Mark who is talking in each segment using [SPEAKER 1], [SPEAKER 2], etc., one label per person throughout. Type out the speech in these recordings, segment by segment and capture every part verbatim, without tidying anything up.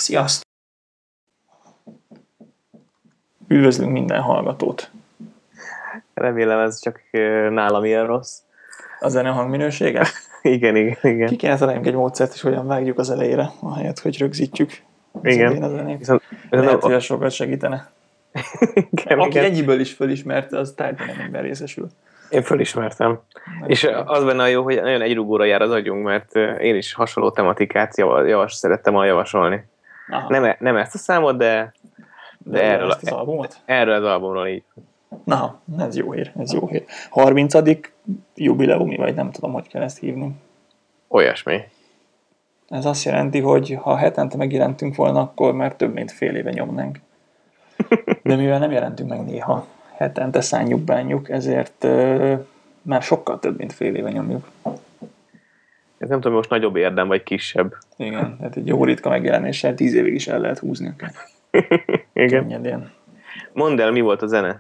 [SPEAKER 1] Sziasztok! Üdvözlünk minden hallgatót!
[SPEAKER 2] Remélem ez csak nálam ilyen rossz.
[SPEAKER 1] A zene hangminősége?
[SPEAKER 2] igen, igen, igen.
[SPEAKER 1] Ki kéne találjunk egy módszert is, hogyan vágjuk az elejére, ahelyett, hogy rögzítjük az
[SPEAKER 2] igen.
[SPEAKER 1] a zenét.
[SPEAKER 2] Viszont,
[SPEAKER 1] Lehet, hogy az sokat segítene.
[SPEAKER 2] igen,
[SPEAKER 1] Aki
[SPEAKER 2] igen.
[SPEAKER 1] ennyiből is fölismerte, az tárgyalomban részesül.
[SPEAKER 2] Én fölismertem.
[SPEAKER 1] Meg
[SPEAKER 2] És az benne a jó, hogy nagyon egyrugóra jár az agyunk, mert én is hasonló tematikát javas, javas, szerettem volna javasolni. Nem, e- nem ezt a számot, de, de,
[SPEAKER 1] de
[SPEAKER 2] erről,
[SPEAKER 1] ezt az albumot?
[SPEAKER 2] erről az albumról így.
[SPEAKER 1] Na, ez jó hír, ez jó hír. harmincadik jubileumi, vagy nem tudom, hogy kell ezt hívni.
[SPEAKER 2] Olyasmi.
[SPEAKER 1] Ez azt jelenti, hogy ha hetente megjelentünk volna, akkor már több mint fél éve nyomnánk. De mivel nem jelentünk meg néha, hetente szánjuk bánjuk, ezért uh, már sokkal több, mint fél éve nyomjuk.
[SPEAKER 2] Ez nem tudom, most nagyobb érdem, vagy kisebb.
[SPEAKER 1] Igen, tehát egy jó ritka megjelenéssel tíz évig is el lehet húzni.
[SPEAKER 2] Igen.
[SPEAKER 1] Könnyedén.
[SPEAKER 2] Mondd el, mi volt a zene?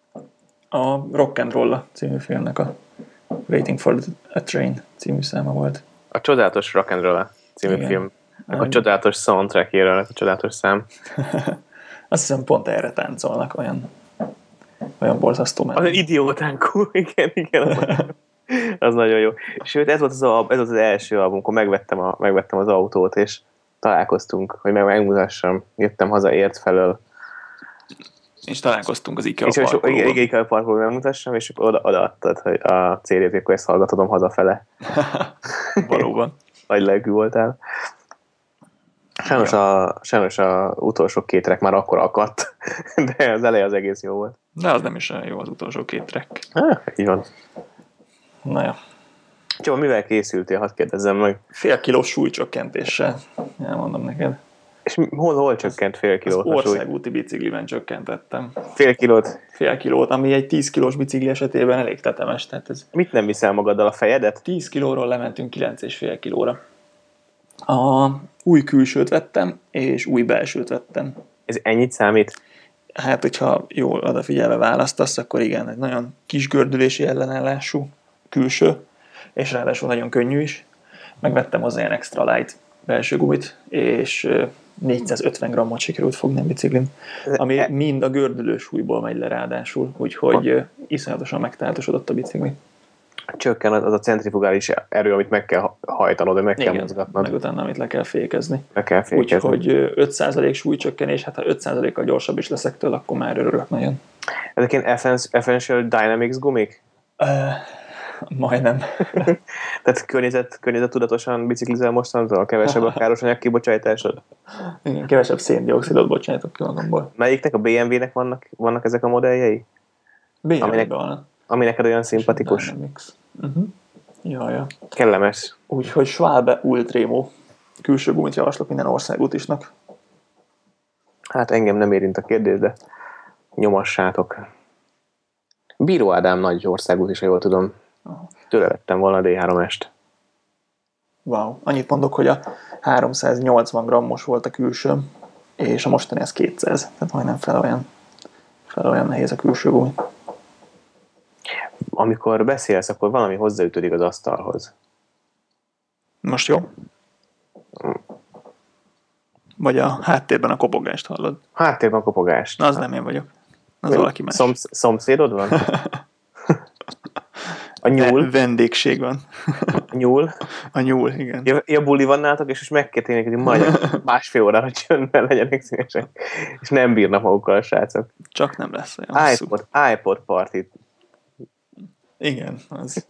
[SPEAKER 1] A Rock and Roll című filmnek a Waiting for a Train című száma volt.
[SPEAKER 2] A Csodálatos Rock and Roll című
[SPEAKER 1] Igen.
[SPEAKER 2] film. A csodálatos soundtrackjéről, a csodálatos szám.
[SPEAKER 1] Azt hiszem pont erre táncolnak, olyan, olyan borzasztó menő.
[SPEAKER 2] Az idiótánkú, igen, igen. Az, az nagyon jó. Sőt, ez volt az, a, ez volt az első album, amikor megvettem, a, megvettem az autót, és találkoztunk, hogy meg megmutassam. Jöttem haza ért felől.
[SPEAKER 1] És találkoztunk az IKEA
[SPEAKER 2] és
[SPEAKER 1] parkolóban.
[SPEAKER 2] Igen, igen, IKEA parkolóban megmutassam, és oda, odaadtad hogy a cé dét, akkor ezt hallgatodom hazafele.
[SPEAKER 1] Valóban.
[SPEAKER 2] Nagy lelkű voltál. Sajnos,
[SPEAKER 1] ja.
[SPEAKER 2] a, sajnos a utolsó két track már akkor akadt, de az eleje az egész jó volt.
[SPEAKER 1] De az nem is olyan jó az utolsó két track.
[SPEAKER 2] Ah, így van.
[SPEAKER 1] Na ja.
[SPEAKER 2] Csaba, mivel készültél? Hadd kérdezzem meg.
[SPEAKER 1] Fél kilós súlycsökkentéssel, elmondom neked.
[SPEAKER 2] És hol, hol csökkent fél kilót?
[SPEAKER 1] Az országúti bicikliben csökkentettem.
[SPEAKER 2] Fél kilót?
[SPEAKER 1] Fél kilót, ami egy tíz kilós bicikli esetében elég tetemes. Tehát ez
[SPEAKER 2] Mit nem viszel magaddal, a fejedet?
[SPEAKER 1] tíz kilóról lementünk kilenc és fél kilóra. A új külsőt vettem, és új belsőt vettem.
[SPEAKER 2] Ez ennyit számít?
[SPEAKER 1] Hát, hogyha jól odafigyelve választasz, akkor igen, egy nagyon kis gördülési ellenállású külső, és ráadásul nagyon könnyű is. Megvettem hozzá ilyen extra light belső gumit, és négyszázötven grammot sikerült fogni a biciklin, ami e- mind a gördülő súlyból megy le ráadásul, úgyhogy ha. iszonyatosan megtáltosodott a bicikli.
[SPEAKER 2] Csökken az a centrifugális erő, amit meg kell hajtanod, vagy meg
[SPEAKER 1] igen,
[SPEAKER 2] kell mozgatnod.
[SPEAKER 1] meg utána, amit le kell fékezni.
[SPEAKER 2] Le kell fékezni.
[SPEAKER 1] Úgyhogy öt százalék súlycsökkenés, hát ha öt százalékkal gyorsabb is leszek tőle, akkor már örülök nagyon.
[SPEAKER 2] Ezek ilyen Essential Dynamics gumik?
[SPEAKER 1] Uh, majdnem.
[SPEAKER 2] Tehát környezet, környezettudatosan biciklizel mostantól, kevesebb a káros anyag kibocsátásod?
[SPEAKER 1] Igen, kevesebb széndioxidot bocsájtok ki magamból.
[SPEAKER 2] Melyiknek? A bé em vé-nek vannak, vannak ezek a modelljei?
[SPEAKER 1] bé em vé-ben
[SPEAKER 2] aminek,
[SPEAKER 1] van.
[SPEAKER 2] ami neked olyan szimpatikus?
[SPEAKER 1] Uh-huh. Jaja.
[SPEAKER 2] Kellemes.
[SPEAKER 1] Úgyhogy Schwalbe Ultremo külső gumit javaslok minden országútisnak.
[SPEAKER 2] Hát engem nem érint a kérdés, de nyomassátok. Bíró Ádám nagy országút is, ha jól tudom. Aha. Tőle vettem volna a dé három est.
[SPEAKER 1] Wow. Annyit mondok, hogy a háromszáznyolcvan grammos volt a külső, és a mostani az kétszáz. Tehát majdnem fel olyan, fel olyan nehéz a külső gumi.
[SPEAKER 2] Amikor beszélsz, akkor valami hozzáütődik az asztalhoz.
[SPEAKER 1] Most jó? Vagy a háttérben a kopogást hallod?
[SPEAKER 2] Háttérben a kopogást.
[SPEAKER 1] Na, az nem én vagyok. Az Ven, valaki más.
[SPEAKER 2] Szomsz, szomszédod van? A nyúl?
[SPEAKER 1] Vendégség van.
[SPEAKER 2] A nyúl?
[SPEAKER 1] A nyúl, igen.
[SPEAKER 2] Ja, ja buli van nálatok, és most megkértének, hogy majd másfél órára csöndben legyenek szívesek. És nem bírnak magukkal a srácok.
[SPEAKER 1] Csak nem lesz olyan
[SPEAKER 2] iPod, iPod partit.
[SPEAKER 1] Igen, az.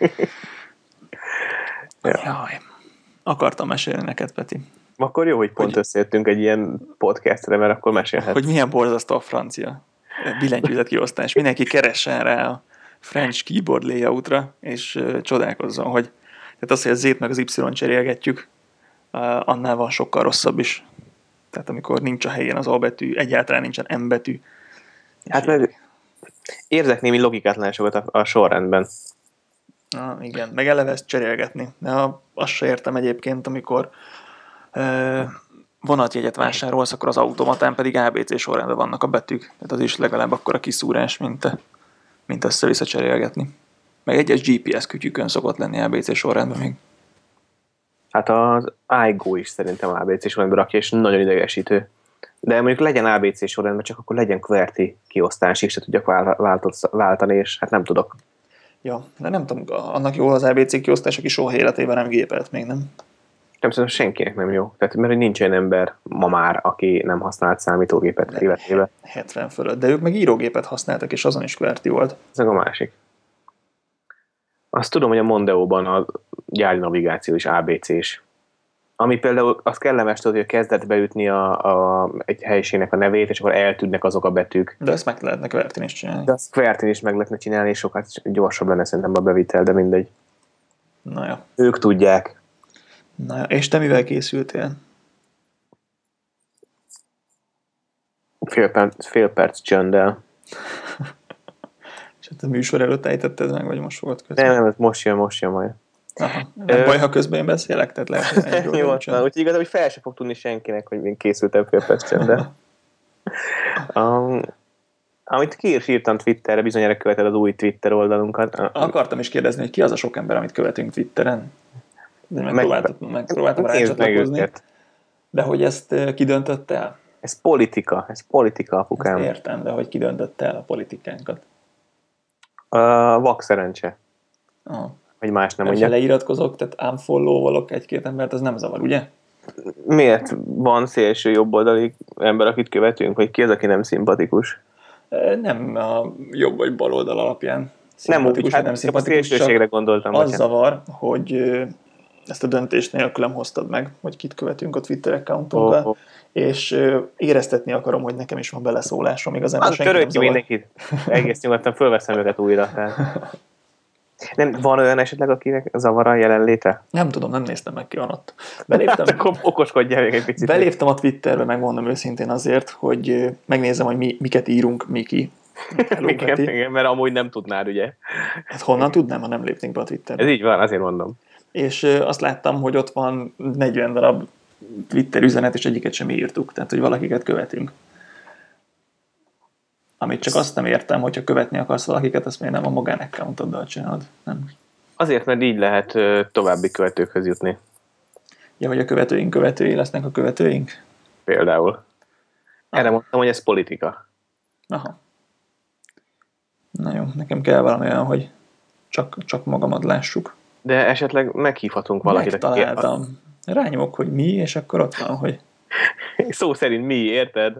[SPEAKER 2] Ja.
[SPEAKER 1] Jaj. Akartam mesélni neked, Peti.
[SPEAKER 2] Akkor jó, hogy pont hogy... összejöttünk egy ilyen podcastre, mert akkor mesélhetsz.
[SPEAKER 1] Hogy milyen borzasztó a francia billentyűzet kiosztás. Mindenki keressen rá a French keyboard layoutra, és uh, csodálkozzon, hogy tehát az, hogy a Z-t meg az Y-t cserélgetjük, uh, annál van sokkal rosszabb is. Tehát amikor nincs a helyén az A betű, egyáltalán nincsen M betű.
[SPEAKER 2] Hát meg érzek némi logikátlanságot a, a sorrendben.
[SPEAKER 1] Na, igen, meg eleve ezt cserélgetni. De azt se értem egyébként, amikor uh, vonatjegyet vásárolsz, akkor az automatán pedig á bé cé sorrendben vannak a betűk. Tehát az is legalább akkor a kiszúrás, mint, mint össze-vissza cserélgetni. Meg egyes gé pé es kütyükön szokott lenni á bé cé sorrendben még.
[SPEAKER 2] Hát az iGo is szerintem á bé cé sorrendben rakja, és nagyon idegesítő. De mondjuk legyen á bé cé sorrendben, csak akkor legyen QWERTY kiosztás, és se tudjak váltani, és hát nem tudok.
[SPEAKER 1] Ja, de nem tudom, annak jó az á bé cé kiosztás, aki soha életében nem gépelt még, nem?
[SPEAKER 2] Nem szerintem senkinek nem jó. Tehát, mert nincs olyan ember ma már, aki nem használt számítógépet életében.
[SPEAKER 1] hetven fölött, de ők meg írógépet használtak, és azon is QWERTY volt.
[SPEAKER 2] Ez a másik. Azt tudom, hogy a Mondeóban a gyári navigáció is á bé cés. Ami például az kellemes, tudod, hogy kezdett beütni a, a, egy helyiségnek a nevét, és akkor eltűnnek azok a betűk.
[SPEAKER 1] De ezt meg lehetne QWERTY-n is csinálni.
[SPEAKER 2] De azt QWERTY-n is meg lehetne csinálni, és sokat gyorsabb lenne szerintem a bevitel, de mindegy.
[SPEAKER 1] Na ja.
[SPEAKER 2] Ők tudják.
[SPEAKER 1] Na ja. És te mivel készültél?
[SPEAKER 2] Fél perc, fél perc csönddel.
[SPEAKER 1] És hát a műsor előtt ejtetted meg, vagy most volt közben?
[SPEAKER 2] Nem, nem, most jön, most jön majd.
[SPEAKER 1] Aha. Nem Ö... baj, ha közben én beszélek, tehát lehet, hogy egy
[SPEAKER 2] jó, úgyhogy igaz, hogy fel sem fog tudni senkinek, hogy én készültem fél perc csönddel. um, amit ki is írtam Twitterre, bizonyára követed az új Twitter oldalunkat.
[SPEAKER 1] Akartam is kérdezni, hogy ki az a sok ember, amit követünk Twitteren. De megpróbáltam, megpróbáltam rácsatlakozni. De hogy ezt ki döntött el?
[SPEAKER 2] Ez politika, ez politika, apukám.
[SPEAKER 1] Ezt értem, de hogy ki döntött el a politikánkat?
[SPEAKER 2] A vak szerencse.
[SPEAKER 1] Aha.
[SPEAKER 2] Vagy más nem
[SPEAKER 1] mondja. Ha leiratkozok, tehát unfollow-olok egy-két embert, az nem zavar, ugye?
[SPEAKER 2] Miért van szélső jobboldali ember, akit követünk, vagy ki az, aki nem szimpatikus?
[SPEAKER 1] Nem a jobb vagy bal oldal alapján.
[SPEAKER 2] Nem úgy, hát nem szimpatikus, csak szélsőségre gondoltam.
[SPEAKER 1] Az zavar, hogy ezt a döntést nélkülem hoztad meg, hogy kit követünk a Twitter accountunkkal, oh, oh. és éreztetni akarom, hogy nekem is van beleszólásom, igazából
[SPEAKER 2] hát, senki nem zavar. Mindenkit. Egész nyugodtan fölveszem őket újra. Tehát. Nem, van olyan esetleg, akinek zavar a jelenléte?
[SPEAKER 1] Nem tudom, nem néztem meg, ki van ott. Beléptem,
[SPEAKER 2] hát akkor okoskodjál még egy picit.
[SPEAKER 1] Beléptem a Twitterbe, megmondom őszintén azért, hogy megnézem, hogy mi, miket írunk mi ki.
[SPEAKER 2] igen, igen, mert amúgy nem tudnád, ugye?
[SPEAKER 1] Hát honnan tudnám, ha nem lépnénk be a Twitterbe?
[SPEAKER 2] Ez így van, azért mondom.
[SPEAKER 1] És azt láttam, hogy ott van negyven darab Twitter üzenet, és egyiket sem írtuk. Tehát, hogy valakiket követünk. Amit csak azt nem értem, hogyha követni akarsz valakiket, azt miért nem a magánaccountoddal csinálod, nem?
[SPEAKER 2] Azért, mert így lehet további követőkhöz jutni.
[SPEAKER 1] Ja, hogy a követőink követői lesznek a követőink?
[SPEAKER 2] Például. Erre ah. mondtam, hogy ez politika.
[SPEAKER 1] Aha. Na jó, nekem kell valami olyan, hogy csak, csak magamat lássuk.
[SPEAKER 2] De esetleg meghívhatunk valakit.
[SPEAKER 1] Megtaláltam. Rányomok, hogy mi, és akkor ott van, hogy...
[SPEAKER 2] Szó szerint mi, érted?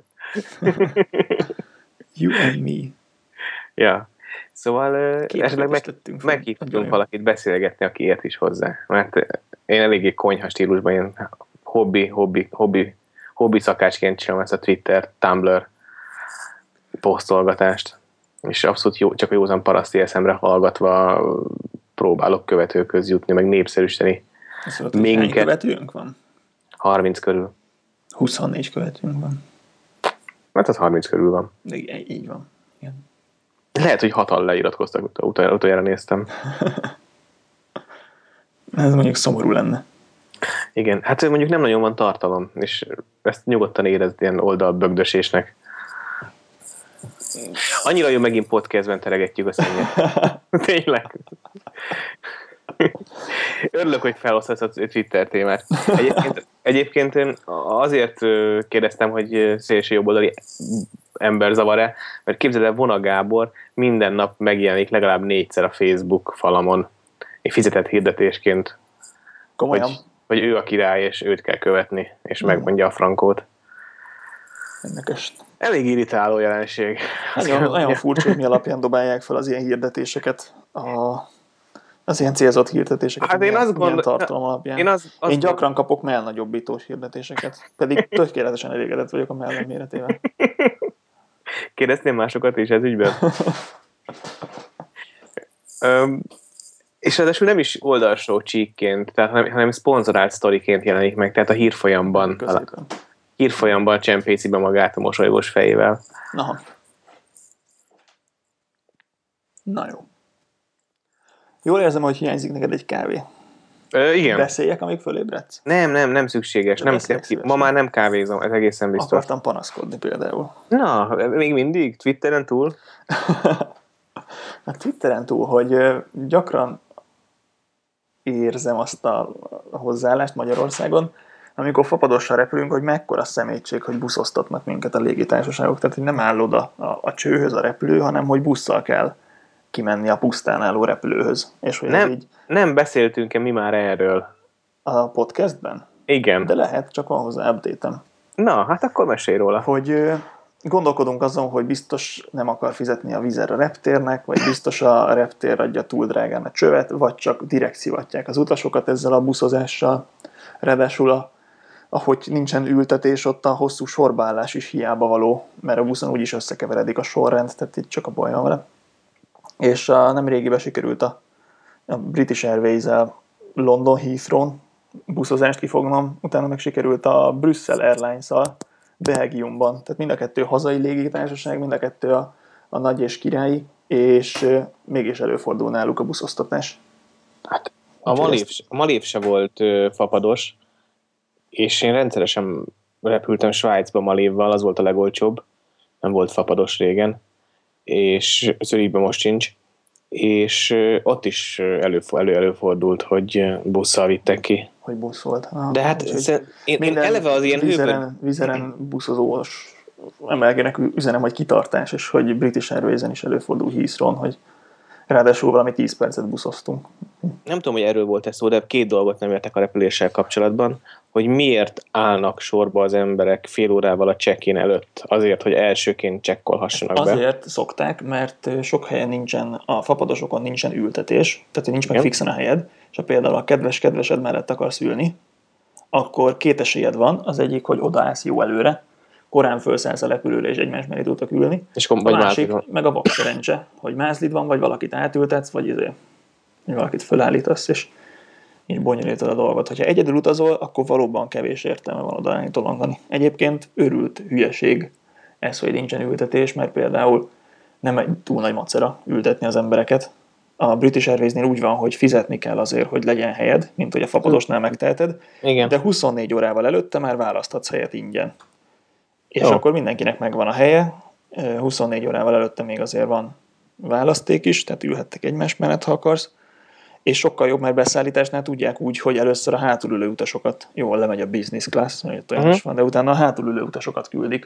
[SPEAKER 1] You and me.
[SPEAKER 2] Ja. Szóval Két esetleg meg, meghívhatunk valakit beszélgetni, aki ért is hozzá. Mert én eléggé konyha stílusban, én hobbi, hobbi, hobbi, hobbi szakácsként csinálom ezt a Twitter, Tumblr posztolgatást. És abszolút jó, csak a józan paraszti eszemre hallgatva próbálok követőköz jutni, meg népszerűsíteni.
[SPEAKER 1] Hány követőnk van?
[SPEAKER 2] harminc körül.
[SPEAKER 1] huszonnégy követőnk van.
[SPEAKER 2] Mert az harminc körül van.
[SPEAKER 1] De így van. Igen.
[SPEAKER 2] Lehet, hogy hatan leiratkoztak, utoljára, utoljára néztem.
[SPEAKER 1] Ez mondjuk szomorú lenne.
[SPEAKER 2] Igen, hát mondjuk nem nagyon van tartalom, és ezt nyugodtan érezd ilyen oldalbögdösésnek. Annyira jó, megint podcastben teregetjük a szennyet. Tényleg. Örülök, hogy felhozhatsz a Twitter témát. Egyébként, egyébként azért kérdeztem, hogy szélső jobboldali ember zavar-e, mert képzeld el, Vona Gábor minden nap megjelenik legalább négyszer a Facebook falamon, egy fizetett hirdetésként,
[SPEAKER 1] komolyan,
[SPEAKER 2] hogy, hogy ő a király, és őt kell követni, és mm. megmondja a frankót.
[SPEAKER 1] Érdekes.
[SPEAKER 2] Elég irritáló jelenség.
[SPEAKER 1] Nagyon, nagyon furcsa, hogy mi alapján dobálják fel az ilyen hirdetéseket, a, az ilyen célzott hirdetéseket.
[SPEAKER 2] Hát én azt gondolom,
[SPEAKER 1] tartalom alapján. Én, az, az én gyakran kapok mellnagyobbítós hirdetéseket, pedig tökéletesen elégedett vagyok a mellem méretével.
[SPEAKER 2] Kérdeztél másokat is ez ügyben? Öm, és ráadásul nem is oldalsó csíkként, tehát, hanem, hanem szponzorált sztoriként jelenik meg, tehát a hírfolyamban.
[SPEAKER 1] Középen.
[SPEAKER 2] Hírfolyamban csempészi be magát a mosolygós fejével.
[SPEAKER 1] Aha. Na jó. Jól érzem, hogy hiányzik neked egy kávé.
[SPEAKER 2] Ö, igen.
[SPEAKER 1] Beszéljek, amíg fölébredsz?
[SPEAKER 2] Nem, nem, nem szükséges. Nem ma már nem kávézom, ez egészen biztos.
[SPEAKER 1] Akartam panaszkodni például.
[SPEAKER 2] Na, még mindig? Twitteren túl?
[SPEAKER 1] A Twitteren túl, hogy gyakran érzem azt a hozzáállást Magyarországon, amikor fapadossal repülünk, hogy mekkora szemétség, hogy buszoztatnak minket a légitársaságok. Tehát, hogy nem áll oda a, a csőhöz a repülő, hanem hogy busszal kell kimenni a pusztán álló repülőhöz. És hogy
[SPEAKER 2] nem,
[SPEAKER 1] így
[SPEAKER 2] nem beszéltünk-e mi már erről?
[SPEAKER 1] a podcastben?
[SPEAKER 2] Igen.
[SPEAKER 1] De lehet, csak van hozzá update-em.
[SPEAKER 2] Na, hát akkor mesélj róla.
[SPEAKER 1] Hogy gondolkodunk azon, hogy biztos nem akar fizetni a Vizer a reptérnek, vagy biztos a reptér adja túl drágán a csövet, vagy csak direkt szivatják az utasokat ezzel a buszozással. Ráadásul a, ahogy nincsen ültetés, ott a hosszú sorbaállás is hiába való, mert a buszon úgyis összekeveredik a sorrend, tehát itt csak a baj van vele. És a, nem régiben sikerült a, a British Airways-el London Heathrow-n buszozást kifognom, utána meg sikerült a Brussels Airlines-al Belgiumban. Tehát mind a kettő hazai légitársaság, mind a kettő a, a nagy és királyi, és euh, mégis előfordul náluk a buszosztatás.
[SPEAKER 2] Hát a Malév, a Malév se volt ö, fapados, és én rendszeresen repültem Svájcba Malévval, az volt a legolcsóbb, nem volt fapados régen, és Zürichben most sincs, és ö, ott is elő, elő, előfordult, hogy busszal vittek ki.
[SPEAKER 1] Hogy busz volt. Ah,
[SPEAKER 2] de hát én, én eleve az ilyen
[SPEAKER 1] vizeren,
[SPEAKER 2] hőből...
[SPEAKER 1] vizeren buszozós emelkének üzenem, hogy kitartás, és hogy British Airways-en is előfordul Heathrow-n, hogy ráadásul valami tíz percet buszoztunk.
[SPEAKER 2] Nem tudom, hogy erről volt ez szó, de két dolgot nem értek a repüléssel kapcsolatban, hogy miért állnak sorba az emberek fél órával a check-in előtt, azért, hogy elsőként csekkolhassanak be.
[SPEAKER 1] Azért szokták, mert sok helyen nincsen, a fapadosokon nincsen ültetés, tehát nincs meg fixen a helyed, és ha például a kedves-kedvesed mellett akarsz ülni, akkor két esélyed van, az egyik, hogy odaállsz jó előre, korán felszállsz a repülőre, és egymás mellé tudtak ülni.
[SPEAKER 2] És a
[SPEAKER 1] másik, meg a vak szerencse, hogy mázlid van, vagy valakit átültetsz, vagy izé, valakit fölállítasz, és így bonyolítod a dolgot. Ha egyedül utazol, akkor valóban kevés értelme van odaállni, tolongani. Egyébként őrült hülyeség ez, hogy nincsen ültetés, mert például nem egy túl nagy macera ültetni az embereket. A British Airways-nél úgy van, hogy fizetni kell azért, hogy legyen helyed, mint hogy a fapadosnál megteheted,
[SPEAKER 2] igen.
[SPEAKER 1] De huszonnégy órával előtte már választhatsz helyet ingyen. És
[SPEAKER 2] oh.
[SPEAKER 1] akkor mindenkinek megvan a helye, huszonnégy órával előtte még azért van választék is, tehát ülhettek egymás mellett, ha akarsz, és sokkal jobb, mert beszállításnál tudják úgy, hogy először a hátulülő utasokat, jól lemegy a business class, olyan uh-huh. is van, de utána a hátulülő utasokat küldik.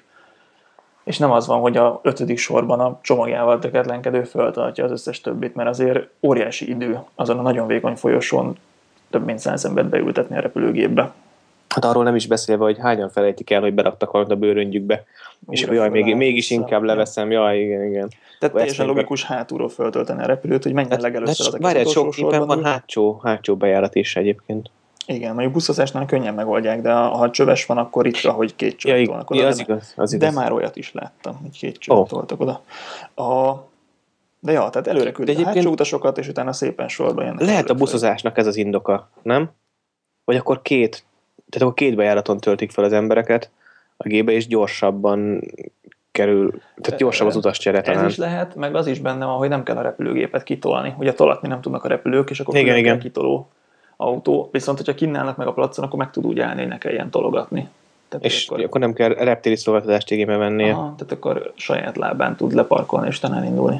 [SPEAKER 1] És nem az van, hogy a ötödik sorban a csomagjával töketlenkedő föltartja az összes többit, mert azért óriási idő azon a nagyon vékony folyosón több mint száz embert beültetni a repülőgépbe.
[SPEAKER 2] Hát arról nem is beszélve, hogy hányan felejtik el, hogy beraktak valamit a bőröntjükbe, és
[SPEAKER 1] Újra
[SPEAKER 2] jaj, még, mégis
[SPEAKER 1] vissza.
[SPEAKER 2] inkább leveszem, jaj, igen, igen.
[SPEAKER 1] Tehát teljesen logikus hátulról föltölteni a repülőt, hogy menjen legelőször
[SPEAKER 2] az a sok képen van hátsó, hátsó bejárat is egyébként.
[SPEAKER 1] Igen, mondjuk buszozásnál könnyen megoldják, de ha csöves van, akkor ritka, hogy két csövet
[SPEAKER 2] ja,
[SPEAKER 1] tolnak oda.
[SPEAKER 2] Ja, az
[SPEAKER 1] de,
[SPEAKER 2] igaz, az
[SPEAKER 1] de
[SPEAKER 2] igaz.
[SPEAKER 1] már olyat is láttam, hogy két csövet oh. toltak oda. A, de ja, tehát előre küldik a hátsó utasokat, és utána szépen sorba jönnek.
[SPEAKER 2] Lehet a buszozásnak ez az indoka, nem? Vagy akkor két, tehát akkor két bejáraton töltik fel az embereket a gépbe, és gyorsabban kerül, tehát gyorsabb az utascsere talán.
[SPEAKER 1] Ez is lehet, meg az is benne van, hogy nem kell a repülőgépet kitolni. Ugye tolatni nem tudnak a repülők, és akkor
[SPEAKER 2] igen, igen.
[SPEAKER 1] kell kitoló autó. Viszont, hogyha kínálnak meg a placon, akkor meg tud úgy állni, hogy ne kelljen tologatni.
[SPEAKER 2] Tehát és akkor, akkor nem kell reptéri szolgáltatást igénybe vennie.
[SPEAKER 1] Aha, tehát akkor saját lábán tud leparkolni, és utána elindulni.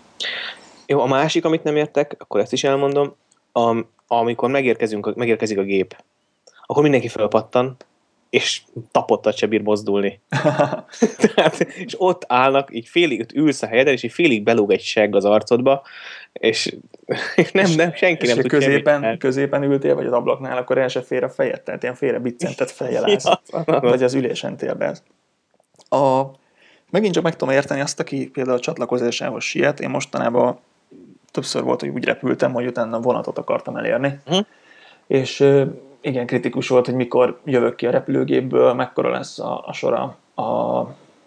[SPEAKER 2] Jó, a másik, amit nem értek, akkor ezt is elmondom, a, amikor megérkezünk, megérkezik a gép, akkor mindenki felpattan, és tapottat se bír mozdulni. Tehát, és ott állnak, így félig, ott ülsz a helyeden, és így félig belóg egy segg az arcodba, és nem, nem senki
[SPEAKER 1] és
[SPEAKER 2] nem tud
[SPEAKER 1] középen,
[SPEAKER 2] semmit.
[SPEAKER 1] középen ültél, vagy az ablaknál, akkor el se fér a fejed, tehát ilyen félre biccentett fejjel állsz, ja, vagy az ülésen télbe. A, megint csak meg tudom érteni azt, aki például a csatlakozásához siet. Én mostanában többször volt, hogy úgy repültem, hogy utána vonatot akartam elérni. Hm? És igen, kritikus volt, hogy mikor jövök ki a repülőgépből, mekkora lesz a, a sora a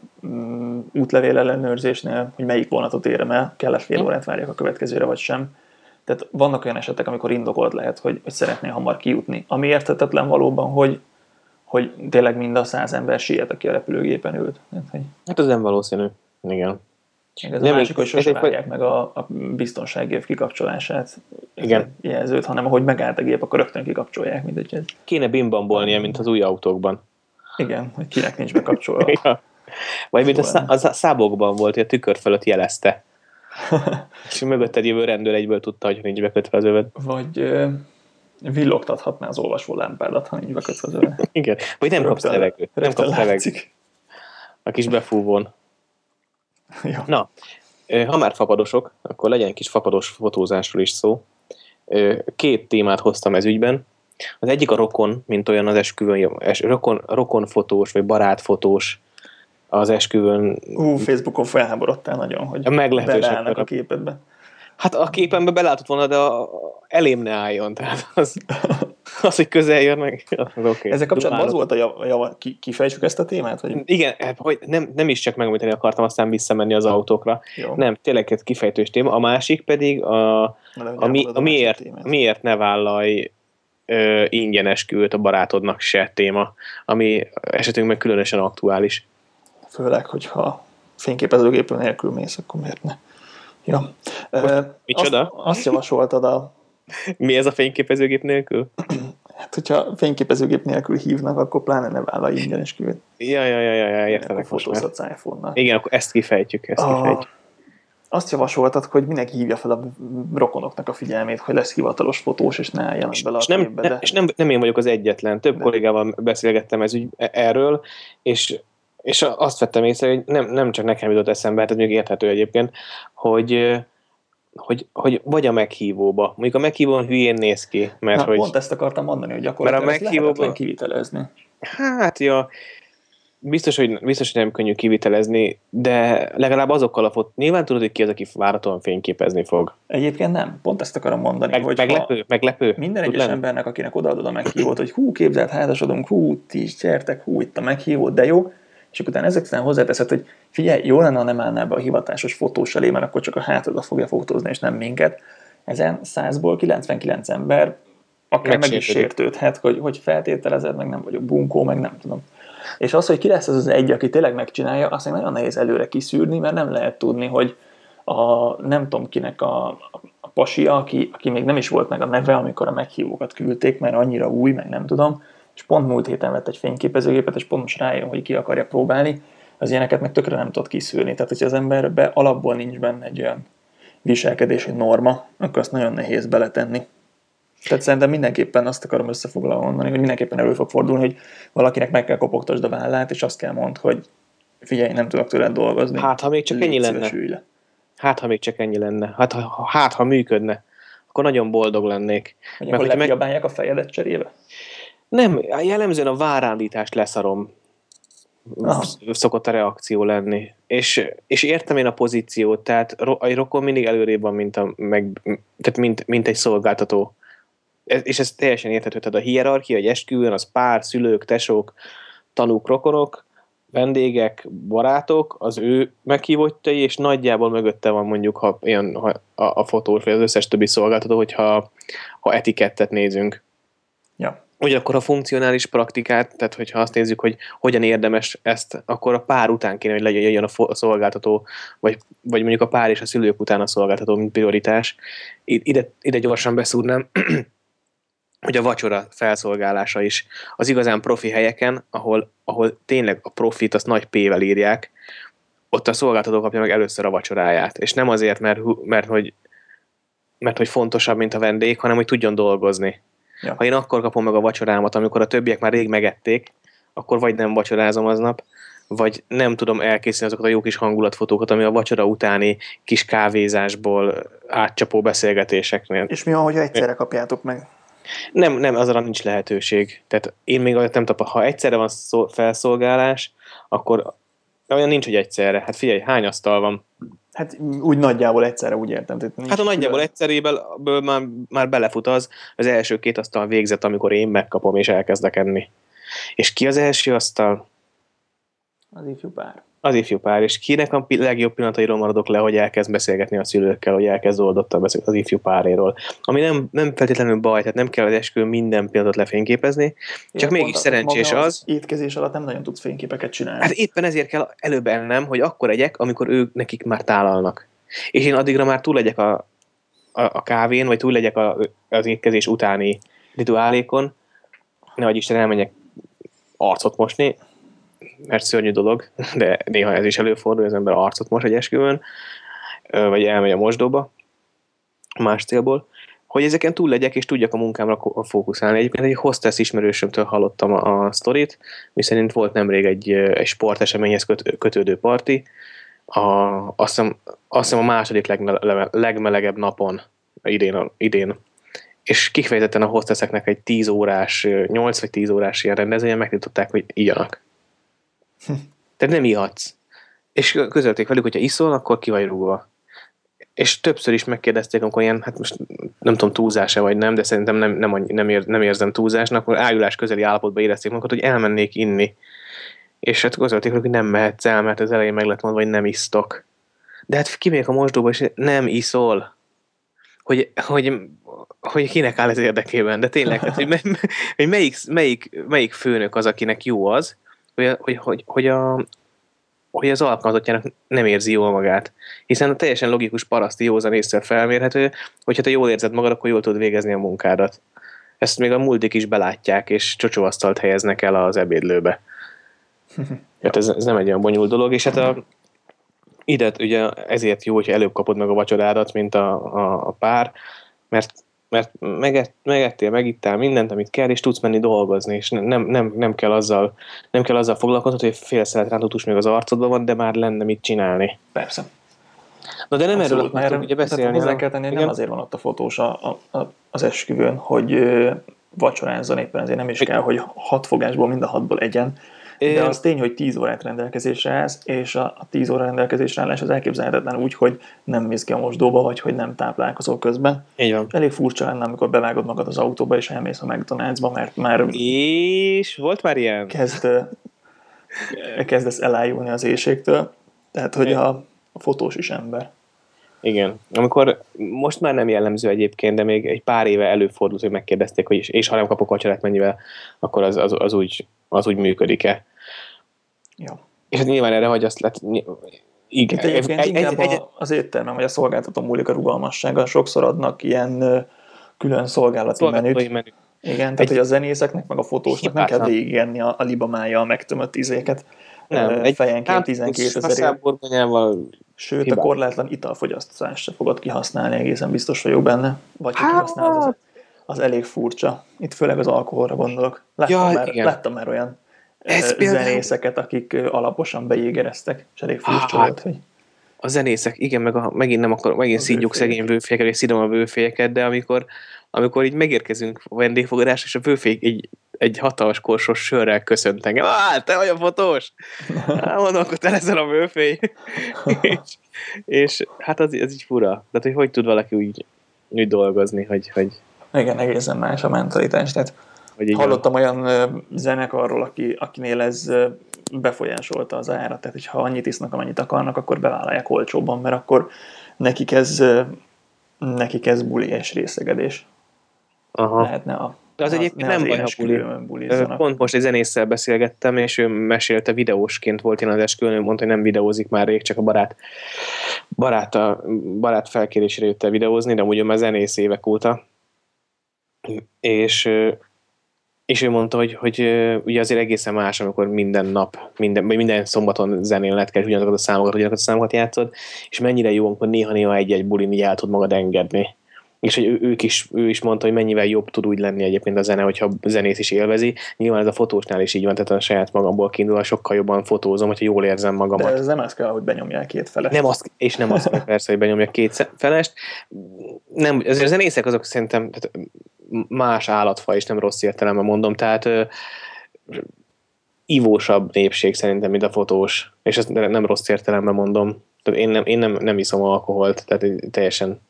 [SPEAKER 1] mm, útlevél ellenőrzésnél, hogy melyik vonatot érem el, kell-e fél órát várjak a következőre, vagy sem. Tehát vannak olyan esetek, amikor indokolt lehet, hogy, hogy szeretnél hamar kijutni. Ami érthetetlen valóban, hogy, hogy tényleg mind a száz ember siet, aki a repülőgépen ült. Hát,
[SPEAKER 2] hát az nem valószínű. Igen.
[SPEAKER 1] Ez a másik, hogy sosem várják meg a, a biztonságév kikapcsolását,
[SPEAKER 2] igen.
[SPEAKER 1] jelzőt, hanem ahogy megállt a gép, akkor rögtön kikapcsolják, mindegy. Ez...
[SPEAKER 2] Kéne bimbambolnia, mint az új autókban.
[SPEAKER 1] Igen, hogy kinek nincs bekapcsolva.
[SPEAKER 2] ja. Vagy mint a, szá- a szábokban volt, hogy a tükör fölött jelezte. És mögötted jövő rendőr egyből tudta, hogy nincs bekötve az öved.
[SPEAKER 1] Vagy Villogtathatná az olvasó lámpádat, ha így bekötsz az öle.
[SPEAKER 2] Igen, vagy nem kapsz levegőt. Nem kapsz levegőt. A kis befúvón.
[SPEAKER 1] Ja.
[SPEAKER 2] Na, ha már fapadosok, akkor legyen kis fapados fotózásról is szó. Két témát hoztam ez ügyben. Az egyik a rokon, mint olyan az esküvőn, es, rokon, rokonfotós, vagy barátfotós az esküvőn.
[SPEAKER 1] Ú, Facebookon felháborodtál nagyon, hogy beleállnak a képedbe.
[SPEAKER 2] Hát a képembe belátott volna, de a, elém ne álljon. Tehát az, az hogy közel jön meg. Az okay.
[SPEAKER 1] Ezzel kapcsolatban az volt a java, java ki, kifejtsük ezt a témát? Vagy?
[SPEAKER 2] Igen, hogy nem, nem is csak megmondani akartam, aztán visszamenni az autókra. Jó. Nem, tényleg egy kifejtős téma. A másik pedig a, a, mi, a miért, miért ne vállalj ö, ingyen esküvőt a barátodnak se téma, ami esetünkben különösen aktuális.
[SPEAKER 1] Főleg, hogyha fényképezőgép nélkül mész, akkor miért ne? Ja.
[SPEAKER 2] Most, micsoda?
[SPEAKER 1] Azt, azt javasoltad a...
[SPEAKER 2] Mi ez a fényképezőgép nélkül?
[SPEAKER 1] Hát, hogyha fényképezőgép nélkül hívnak, akkor pláne ne vállalj ingyen esküvőt.
[SPEAKER 2] Ja, ja, ja, ja, értelek
[SPEAKER 1] most már. Fotózhatsz iPhone-nal.
[SPEAKER 2] Igen, akkor ezt kifejtjük, ezt a... kifejtjük.
[SPEAKER 1] Azt javasoltad, hogy mindenki hívja fel a rokonoknak a figyelmét, hogy lesz hivatalos fotós, és ne álljanak bele a
[SPEAKER 2] nem,
[SPEAKER 1] képbe. De...
[SPEAKER 2] És nem, nem én vagyok az egyetlen. Több de... kollégával beszélgettem ez ügy, erről, és, és azt vettem észre, hogy nem, nem csak nekem jutott eszembe, hát ez még érthető egyébként, hogy, hogy, hogy vagy a meghívóba. Mondjuk a meghívón hülyén néz ki. Mert
[SPEAKER 1] Na,
[SPEAKER 2] hogy,
[SPEAKER 1] pont ezt akartam mondani, hogy gyakorlatilag ezt lehetetlen kivitelezni.
[SPEAKER 2] Hát, ja... Biztos hogy, biztos, hogy nem könnyű kivitelezni, de legalább azokkal a fot... Nyilván tudod, hogy ki az, aki váratóan fényképezni fog.
[SPEAKER 1] Egyébként nem. Pont ezt akarom mondani.
[SPEAKER 2] Meg,
[SPEAKER 1] hogy
[SPEAKER 2] meglepő, meglepő.
[SPEAKER 1] Minden egyes lenni? embernek, akinek odaadod a meghívót, hogy hú, képzelt, házasodunk, hú, ti is gyertek, hú, itt a meghívót, de jó. És akkor utána ezek után hozzáteszed, hogy figyelj, jó lenne, ha nem állnál be a hivatásos fotós elé, mert akkor csak a hátadat fogja fotózni, és nem minket. Ezen százból kilencvenkilenc ember akár meg is sértődhet, hogy, hogy feltételezed, meg nem vagyok bunkó, meg nem tudom. És az, hogy ki lesz az az egy, aki tényleg megcsinálja, azt még nagyon nehéz előre kiszűrni, mert nem lehet tudni, hogy a nem tudom kinek a, a pasia, aki, aki még nem is volt meg a neve, amikor a meghívókat küldték, mert annyira új, meg nem tudom, és pont múlt héten vett egy fényképezőgépet, és pont most rájön, hogy ki akarja próbálni, az ilyeneket meg tökre nem tud kiszűrni. Tehát, hogyha az emberbe alapból nincs benne egy olyan viselkedési norma, akkor azt nagyon nehéz beletenni. Tehát szerintem mindenképpen azt akarom összefoglalva mondani, hogy mindenképpen elő fog fordulni, hogy valakinek meg kell kopogtasd a vállát, és azt kell mondd, hogy figyelj, nem tudok tőled dolgozni.
[SPEAKER 2] Hát, ha még csak ennyi lenne. Le. Hát, ha még csak ennyi lenne. Hát, ha, hát, ha működne, akkor nagyon boldog lennék.
[SPEAKER 1] Hogy akkor lekiabálják meg... a fejedet cserébe?
[SPEAKER 2] Nem, jellemzően a várándítást leszarom. Aha. Szokott a reakció lenni. És, és értem én a pozíciót, tehát a rokon mindig előrébb van, mint, a, meg, tehát mint, mint egy szolgáltató. Ez, és ez teljesen érthető, tehát a hierarchia, egy esküvőn, az pár, szülők, tesók, tanúk, rokonok, vendégek, barátok, az ő meghívottjai, és nagyjából mögötte van mondjuk ha, ilyen, ha, a, a fotós, vagy az összes többi szolgáltató, hogyha ha etikettet nézünk.
[SPEAKER 1] Ja.
[SPEAKER 2] Ugyanakkor a funkcionális praktikát, tehát hogyha azt nézzük, hogy hogyan érdemes ezt, akkor a pár után kéne, hogy legyen jön a szolgáltató, vagy, vagy mondjuk a pár és a szülők után a szolgáltató, mint prioritás. Ide, ide gyorsan beszúrnám, hogy a vacsora felszolgálása is az igazán profi helyeken, ahol, ahol tényleg a profit azt nagy P-vel írják, ott a szolgáltató kapja meg először a vacsoráját. És nem azért, mert, mert, hogy, mert hogy fontosabb, mint a vendég, hanem hogy tudjon dolgozni. Ja. Ha én akkor kapom meg a vacsorámat, amikor a többiek már rég megették, akkor vagy nem vacsorázom aznap, vagy nem tudom elkészíteni azokat a jó kis hangulatfotókat, ami a vacsora utáni kis kávézásból átcsapó beszélgetéseknél.
[SPEAKER 1] És mi van, hogyha egyszerre kapjátok meg?
[SPEAKER 2] Nem, nem, azra nincs lehetőség. Tehát én még nem tapasztalom, ha egyszerre van felszolgálás, akkor olyan nincs, hogy egyszerre. Hát figyelj, hány asztal van?
[SPEAKER 1] Hát úgy nagyjából egyszerre, úgy értem.
[SPEAKER 2] Hát a nagyjából egyszeréből már, már belefut az, az első két asztal végzett, amikor én megkapom és elkezdek enni. És ki az első asztal?
[SPEAKER 1] Az ifjú pár.
[SPEAKER 2] Az ifjú pár, és kinek a legjobb pillanatairól maradok le, hogy elkezd beszélgetni a szülőkkel, hogy elkezd oldottan beszélni az ifjú páréról. Ami nem, nem feltétlenül baj, tehát nem kell az esküvőn minden pillanatot lefényképezni, csak mégis szerencsés az.
[SPEAKER 1] Az étkezés alatt nem nagyon tudsz fényképeket csinálni.
[SPEAKER 2] Hát éppen ezért kell előbb ennem, hogy akkor egyek, amikor ők nekik már tálalnak. És én addigra már túl legyek a, a, a kávén, vagy túl legyek a, az étkezés utáni rituálékon, nehogy Isten elmenjek arcot mosni, mert szörnyű dolog, de néha ez is előfordul, az ember arcot mos egy esküvőn, vagy elmegy a mosdóba, más célból. hogy ezeken túl legyek, és tudjak a munkámra fókuszálni. Egyébként egy hostess ismerősömtől hallottam a, a sztorit, miszerint volt nemrég egy, egy sporteseményhez köt, kötődő parti, a, azt, hiszem, azt hiszem a második legmele, legmelegebb napon idén, idén. És kifejezetten a hostesseknek egy tíz órás, nyolc vagy tíz órás ilyen rendezvényen megtiltották, hogy igyanak. Tehát nem ihatsz. És közölték velük, hogyha iszol, akkor ki vagy rúgva. És többször is megkérdezték, amikor ilyen, hát most nem tudom, túlzása vagy nem, de szerintem nem, nem, nem, ér, nem érzem túlzásnak, akkor ájulás közeli állapotban érezték magukat, hogy elmennék inni. És hát közölték velük, hogy nem mehetsz el, mert az elején meg lett mondva, hogy nem isztok. De hát kimegyek a mosdóba, és nem iszol. Hogy, hogy, hogy kinek áll ez érdekében, de tényleg, hát, hogy, me, hogy melyik, melyik, melyik főnök az, akinek jó az, hogy, hogy, hogy, hogy, a, hogy az alkalmazottjának nem érzi jól magát. Hiszen a teljesen logikus paraszti józan észre felmérhető, hogyha te jól érzed magad, akkor jól tudod végezni a munkádat. Ezt még a multik is belátják, és csocsóasztalt helyeznek el az ebédlőbe. Hát ez, ez nem egy olyan bonyolult dolog, és hát a, ide ugye ezért jó, hogyha előbb kapod meg a vacsorádat, mint a, a, a pár, mert, mert megett, megettél, megittál mindent, amit kell, és tudsz menni dolgozni, és nem, nem, nem, kell, azzal, nem kell azzal foglalkozni, hogy fél szelet rántott még az arcodban van, de már lenne mit csinálni.
[SPEAKER 1] Persze.
[SPEAKER 2] Na de nem erről akartunk ugye beszélni.
[SPEAKER 1] Hozzá kell tenni, hogy nem azért van ott a fotós a, a, az esküvőn, hogy ö, vacsorázzon éppen, ezért nem is kell, hogy hat fogásból mind a hatból egyen. De az tény, hogy tíz órát rendelkezésre állsz, és a, a tíz óra rendelkezésre állás az elképzelhetetlen úgy, hogy nem mész ki a mosdóba, vagy hogy nem táplálkozol közben.
[SPEAKER 2] Így van.
[SPEAKER 1] Elég furcsa lenne, amikor bevágod magad az autóba, és elmész a McDonald'sba, mert már...
[SPEAKER 2] És volt már ilyen?
[SPEAKER 1] Kezd, kezdesz elájulni az éjségtől. Tehát, hogy a, a fotós is ember.
[SPEAKER 2] Igen. Amikor most már nem jellemző egyébként, de még egy pár éve előfordult, hogy megkérdezték, hogy és, és ha nem kapok vacsorát mennyivel, akkor az, az, az, úgy, az úgy működik-e.
[SPEAKER 1] Ja.
[SPEAKER 2] És hát nyilván erre hagy azt lett...
[SPEAKER 1] Igen. Itt egyébként egy, inkább egy, egy, az éttermem, vagy a szolgáltató múlik a rugalmassággal. Sokszor adnak ilyen külön szolgálati menüt. menüt. Igen, tehát egy, hogy a zenészeknek, meg a fotósnak nem kell végigenni a, a libamája a megtömött izéket.
[SPEAKER 2] Nem,
[SPEAKER 1] egy fejenként tizenkétezer. Sőt, hibát. A korlátlan italfogyasztást se fogod kihasználni, egészen biztos vagyok benne. Vagy ha kihasználod, az, az elég furcsa. Itt főleg az alkoholra gondolok. Láttam, ja, már, láttam már olyan Ez zenészeket, akik alaposan bejégereztek, és elég furcsa ah, volt, hogy...
[SPEAKER 2] A zenészek, igen, meg a, megint nem akar, megint szídjuk szegény bőfélyeket, és szídom a bőfélyeket, de amikor, amikor így megérkezünk a vendégfogadásra, és a bőfély egy, egy hatalmas korsos sörrel köszönt engem. Á, te vagy a fotós! Á, mondom, akkor te leszel a bőfély. és, és hát az, az így fura. Tehát, hogy hogy tud valaki úgy, úgy dolgozni, hogy, hogy...
[SPEAKER 1] Igen, egészen más a mentalitás. Tehát hallottam olyan zenekarról, aki, akinél ez befolyásolta az árat. Tehát, hogyha annyit isznak, amennyit akarnak, akkor bevállalják olcsóbban, mert akkor nekik ez, nekik ez buli és részegedés.
[SPEAKER 2] Aha.
[SPEAKER 1] Lehetne a
[SPEAKER 2] De az egyébként nem baj, ha buli. Pont most egy zenésszel beszélgettem, és ő mesélte, videósként volt én az esküvőn, ő mondta, hogy nem videózik már rég, csak a barát, barát, a, barát felkérésére jött el videózni, de amúgy már zenész évek óta. És, és ő mondta, hogy, hogy ugye azért egészen más, amikor minden nap, minden, minden szombaton zenén lehet kell, ugyanazokat a számokat, ugyanazokat a számokat játszod, és mennyire jó, amikor néha-néha egy-egy bulin így el tud magad engedni. És hogy ők is, ő is mondta, hogy mennyivel jobb tud úgy lenni egyébként a zene, hogyha a zenész is élvezi. Nyilván ez a fotósnál is így van, tehát a saját magamból kiindul, sokkal jobban fotózom, hogyha jól érzem magamat.
[SPEAKER 1] De ez nem az kell, hogy benyomják két felest.
[SPEAKER 2] Nem az, és nem az kell persze, hogy benyomják két felest. Nem, azért a zenészek azok szerintem tehát más állatfaj, és nem rossz értelemben mondom, tehát ö, ivósabb népség szerintem, mint a fotós. És ezt nem rossz értelemben mondom. Tehát én nem, én nem, nem iszom alkoholt, tehát teljesen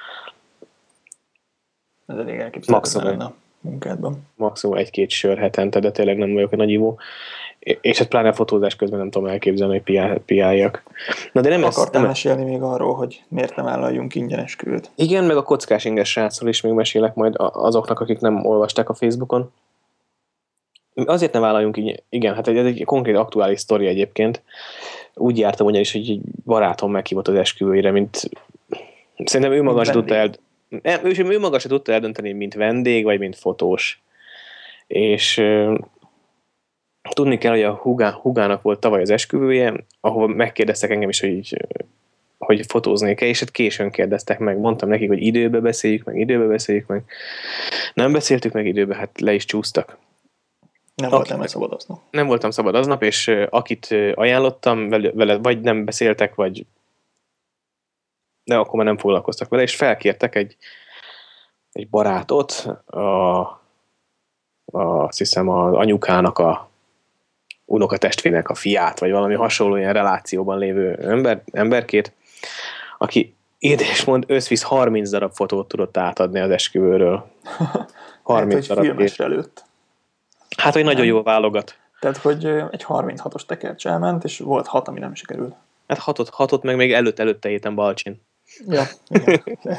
[SPEAKER 1] ez elég elképzelhetetlen a munkádban.
[SPEAKER 2] Maximum egy-két sör hetente, de tényleg nem vagyok egy nagy ivó. És hát pláne fotózás közben nem tudom elképzelni, hogy piáljak. Na de nem
[SPEAKER 1] akartál
[SPEAKER 2] nem
[SPEAKER 1] mesélni még arról, hogy miért nem vállaljunk ingyenes küvet?
[SPEAKER 2] Igen, meg a kockás inges srácról is még mesélek majd azoknak, akik nem olvasták a Facebookon. Azért nem vállaljunk így, igen, hát ez egy konkrét aktuális sztori egyébként. Úgy jártam ugyanis, hogy egy barátom meghívott az esküvőire, mint szerintem ő maga se tudta el... Nem, ő, ő maga se tudta eldönteni, mint vendég, vagy mint fotós. És uh, tudni kell, hogy a hugá, hugának volt tavaly az esküvője, ahol megkérdeztek engem is, hogy így, hogy fotóznék-e, és hát későn kérdeztek meg. Mondtam nekik, hogy időbe beszéljük meg, időbe beszéljük meg. Nem beszéltük meg időbe, hát le is csúsztak.
[SPEAKER 1] Nem voltam meg szabad aznap.
[SPEAKER 2] Nem voltam szabad aznap, és akit ajánlottam, vele, vele vagy nem beszéltek, vagy de akkor már nem foglalkoztak vele, és felkértek egy, egy barátot, a, a, azt hiszem az anyukának a unokatestvének a fiát, vagy valami hasonló ilyen relációban lévő ember, emberkét, aki és mond, összvisz harminc darab fotót tudott átadni az esküvőről.
[SPEAKER 1] harminc hát, hogy filmesre előtt.
[SPEAKER 2] Hát, hogy nagyon jól válogat.
[SPEAKER 1] Tehát, hogy egy harminchatos tekercs elment, és volt hat, ami nem sikerült.
[SPEAKER 2] Hát hatot, hatot meg még előtt, előtte héten Balcsin.
[SPEAKER 1] Ja, igen.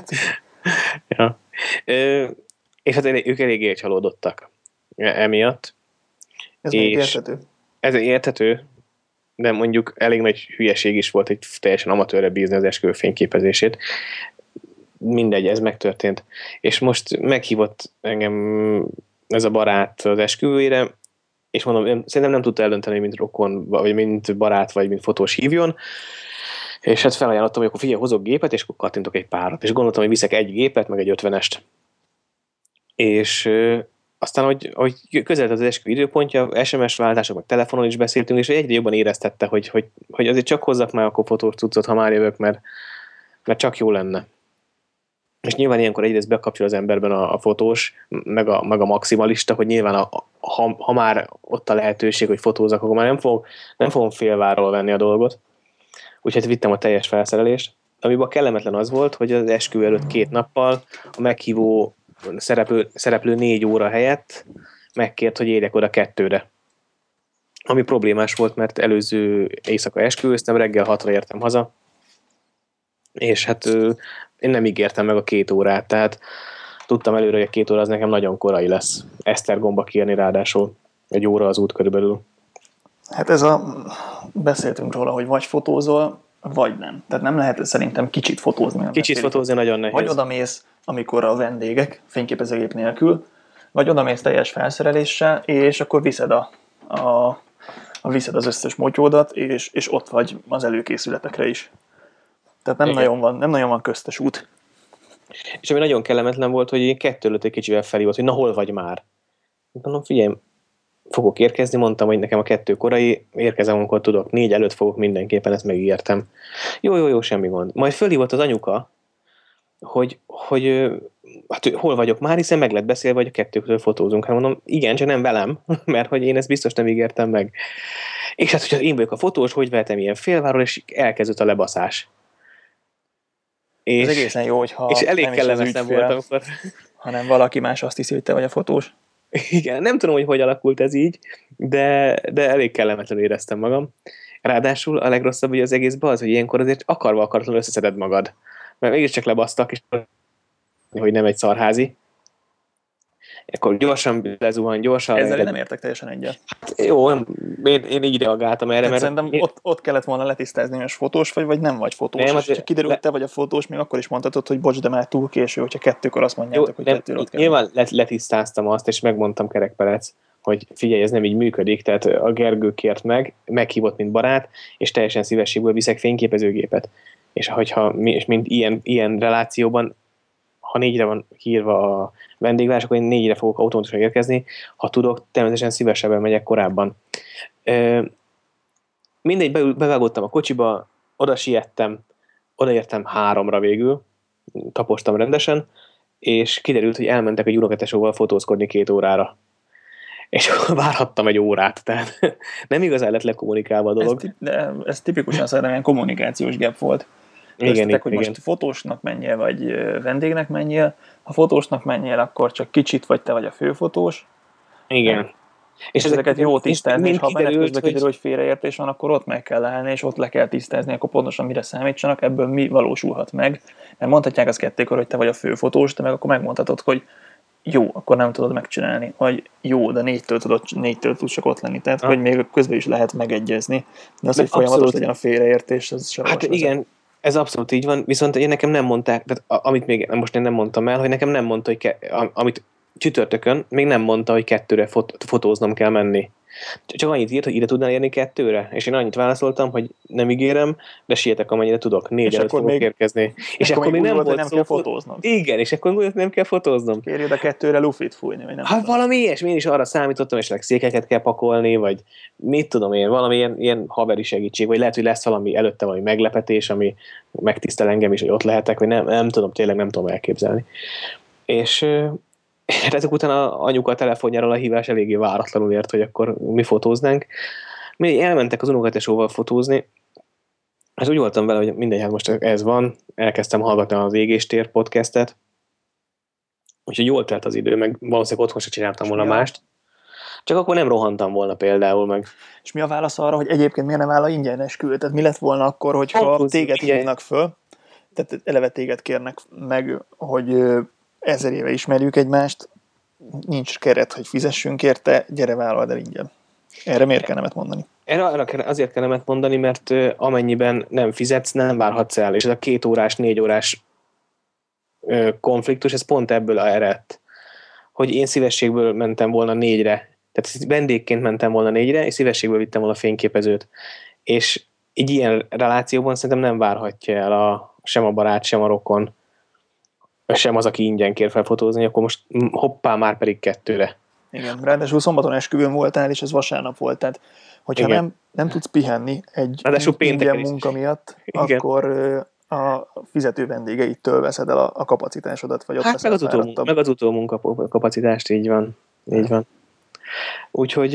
[SPEAKER 2] ja. Ö, és hát ők eléggé csalódottak emiatt.
[SPEAKER 1] Ez még érthető.
[SPEAKER 2] Ez érthető, de mondjuk elég nagy hülyeség is volt, egy teljesen amatőrre bízni az esküvő fényképezését. Mindegy, ez megtörtént. És most meghívott engem ez a barát az esküvőjére, és mondom, szerintem nem tudta eldönteni, mint rokon, vagy mint barát, vagy mint fotós hívjon, és hát felajánlottam, hogy akkor figyelj, hozok gépet, és akkor kattintok egy párat. És gondoltam, hogy viszek egy gépet, meg egy ötvenest. És aztán, hogy, hogy közelít az esküvő időpontja, es em es-váltások, meg telefonon is beszéltünk, és egyre jobban éreztette, hogy, hogy, hogy azért csak hozzak már akkor fotós cuccot, ha már jövök, mert, mert csak jó lenne. És nyilván ilyenkor egyrészt bekapcsol az emberben a, a fotós, meg a, meg a maximalista, hogy nyilván a, ha, ha már ott a lehetőség, hogy fotózak, akkor már nem, fog, nem fogom félvárról venni a dolgot. Úgyhogy vittem a teljes felszerelést. Amiben kellemetlen az volt, hogy az esküvő előtt két nappal a meghívó szereplő, szereplő négy óra helyett megkért, hogy érjek oda kettőre. Ami problémás volt, mert előző éjszaka esküvőztem, reggel hatra értem haza, és hát én nem ígértem meg a két órát, tehát tudtam előre, hogy a két óra az nekem nagyon korai lesz. Esztergomba kérni ráadásul, egy óra az út körülbelül.
[SPEAKER 1] Hát ez a... Beszéltünk róla, hogy vagy fotózol, vagy nem. Tehát nem lehet szerintem kicsit fotózni.
[SPEAKER 2] Kicsit fotózni nagyon nehéz.
[SPEAKER 1] Vagy odamész, amikor a vendégek, fényképezőgép nélkül, vagy odamész teljes felszereléssel, és akkor viszed, a, a, a, viszed az összes motyódat, és, és ott vagy az előkészületekre is. Tehát nem nagyon, van, nem nagyon van köztes út.
[SPEAKER 2] És ami nagyon kellemetlen volt, hogy én kettő előtt egy kicsivel felhívott, hogy na hol vagy már? Mondom, figyelj, fogok érkezni, mondtam, hogy nekem a kettő korai, érkezem, amikor tudok, négy előtt fogok mindenképpen, ezt megígértem. Jó, jó, jó, semmi gond. Majd fölhívott az anyuka, hogy, hogy hát, hol vagyok már, hiszen meg lett beszélve, hogy a kettőkről fotózunk. Hát mondom, igen, csak nem velem, mert hogy én ezt biztos nem ígértem meg. És hát, hogyha én vagyok a fotós, hogy vehetem ilyen félváról, és elkezdődött a lebaszás.
[SPEAKER 1] És, ez egészen jó, hogyha
[SPEAKER 2] és elég kellemetlen volt, amikor...
[SPEAKER 1] hanem valaki más azt hiszi, hogy te vagy a fotós.
[SPEAKER 2] Igen, nem tudom, hogy hogy alakult ez így, de, de elég kellemetlen éreztem magam. Ráadásul a legrosszabb, hogy az egészben az, hogy ilyenkor azért akarva akaratlanul összeszeded magad. Mert mégiscsak lebasztak, és hogy nem egy szarházi. Akkor gyorsan lezuhan, gyorsan...
[SPEAKER 1] Ezzel én nem értek teljesen egyet.
[SPEAKER 2] Hát, jó, én, én így reagáltam erre, mert...
[SPEAKER 1] Szerintem én... ott, ott kellett volna letisztázni, hogy fotós vagy, vagy nem vagy fotós. Nem, és ha kiderült, le... te vagy a fotós, még akkor is mondhatod, hogy bocs, de már túl késő, hogyha kettőkor azt mondjátok, jó, hogy
[SPEAKER 2] nem,
[SPEAKER 1] kettőre ott kell.
[SPEAKER 2] Nyilván letisztáztam azt, és megmondtam Kerekperec, hogy figyelj, ez nem így működik, tehát a Gergő kért meg, meghívott, mint barát, és teljesen szívességből viszek fényképezőgépet. És hogyha és mint ilyen, ilyen relációban, ha négyre van hírva a vendégvárás, akkor én négyre fogok automatikusan érkezni. Ha tudok, természetesen szívesebben megyek korábban. Mindegy, bevágottam a kocsiba, oda siettem, odaértem háromra végül, tapostam rendesen, és kiderült, hogy elmentek egy unokatesóval fotózkodni két órára. És akkor várhattam egy órát, tehát nem igazán lett lekommunikálva a dolog.
[SPEAKER 1] Ez, de ez tipikusan szerintem ilyen kommunikációs gap volt.
[SPEAKER 2] Igen,
[SPEAKER 1] Köztetek, hogy
[SPEAKER 2] igen.
[SPEAKER 1] most fotósnak menjél, vagy vendégnek menjél. Ha fotósnak menjél, akkor csak kicsit vagy te vagy a főfotós.
[SPEAKER 2] Igen.
[SPEAKER 1] És, és ezeket jó tisztázni, és ha benne közben
[SPEAKER 2] hogy...
[SPEAKER 1] kiderül, hogy félreértés van, akkor ott meg kell állni, és ott le kell tisztázni, akkor pontosan mire számítsanak, ebből mi valósulhat meg. Mert mondhatják az kettékor, hogy te vagy a főfotós, de meg akkor megmondhatod, hogy jó, akkor nem tudod megcsinálni, vagy jó, de négytől tudod, négytől tudsz csak ott lenni. Tehát, ha. hogy még közben is lehet megegyezni. De az, de hogy folyamatos legyen a félreértés, az sem.
[SPEAKER 2] Hát igen, ez abszolút így van, viszont én nekem nem mondták, tehát amit még most én nem mondtam el, hogy nekem nem mondta, hogy ke, amit csütörtökön még nem mondta, hogy kettőre fot, fotóznom kell menni. Csak annyit írt, hogy ide tudnál érni kettőre, és én annyit válaszoltam, hogy nem ígérem, de sietek, amennyire tudok. Négy
[SPEAKER 1] és
[SPEAKER 2] előtt fogok
[SPEAKER 1] még,
[SPEAKER 2] érkezni. És
[SPEAKER 1] akkor
[SPEAKER 2] akkor még
[SPEAKER 1] még
[SPEAKER 2] nem
[SPEAKER 1] volt,
[SPEAKER 2] volt
[SPEAKER 1] nem
[SPEAKER 2] szó,
[SPEAKER 1] kell fotóznod.
[SPEAKER 2] Igen, és akkor nem kell fotóznom.
[SPEAKER 1] Kérjed a kettőre lufit fújni, vagy nem
[SPEAKER 2] Hát
[SPEAKER 1] tudom.
[SPEAKER 2] valami ilyesmi, én is arra számítottam, és székeket kell pakolni, vagy mit tudom én, valami ilyen, ilyen haveri segítség, vagy lehet, hogy lesz valami előtte valami meglepetés, ami megtisztel engem is, hogy ott lehetek, vagy nem, nem tudom, tényleg nem tudom elképzelni. És hát ezek után a anyuka a telefonjáról a hívás eléggé váratlanul ért, hogy akkor mi fotóznánk. Mi elmentek az unokatesóval fotózni, és úgy voltam vele, hogy mindegy, hát most ez van, elkezdtem hallgatni az Égéstér podcastet, úgyhogy jól telt az idő, meg valószínűleg otthon se csináltam volna mást. Csak akkor nem rohantam volna például meg.
[SPEAKER 1] És mi a válasz arra, hogy egyébként miért nem áll a ingyen esküvő? Tehát mi lett volna akkor, hogyha
[SPEAKER 2] Konklúzió,
[SPEAKER 1] téged
[SPEAKER 2] ingyen.
[SPEAKER 1] hívnak föl, tehát eleve téged kérnek meg, hogy ezer éve ismerjük egymást, nincs keret, hogy fizessünk érte, gyere, vállald el ingyen. Erre miért kell nemet mondani?
[SPEAKER 2] Erre azért kell nemet mondani, mert amennyiben nem fizetsz, nem várhatsz el. És ez a két órás, négy órás konfliktus, ez pont ebből eredt. Hogy én szívességből mentem volna négyre. Tehát vendégként mentem volna négyre, és szívességből vittem volna fényképezőt. És egy ilyen relációban szerintem nem várhatja el a, sem a barát, sem a rokon, sem az, aki ingyen kér felfotózni, akkor most hoppá, már pedig kettőre.
[SPEAKER 1] Igen, ráadásul szombaton esküvőn voltál, és ez vasárnap volt, tehát hogyha nem, nem tudsz pihenni egy ingyen munka miatt, igen. Akkor a fizető vendégeitől veszed el a, a kapacitásodat, vagy ott
[SPEAKER 2] hát meg az, utó, meg az utómunka kapacitást, így van. Így van. Úgyhogy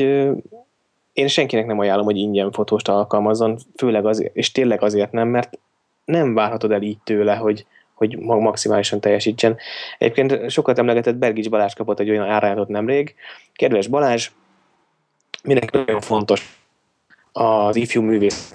[SPEAKER 2] én senkinek nem ajánlom, hogy ingyen fotóst alkalmazzon, főleg azért, és tényleg azért nem, mert nem várhatod el így tőle, hogy, hogy maximálisan teljesítsen. Egyébként sokat emlegetett Bergics Balázs kapott egy olyan árajánlatot nemrég. Kedves Balázs, mindenki nagyon fontos az ifjú művész.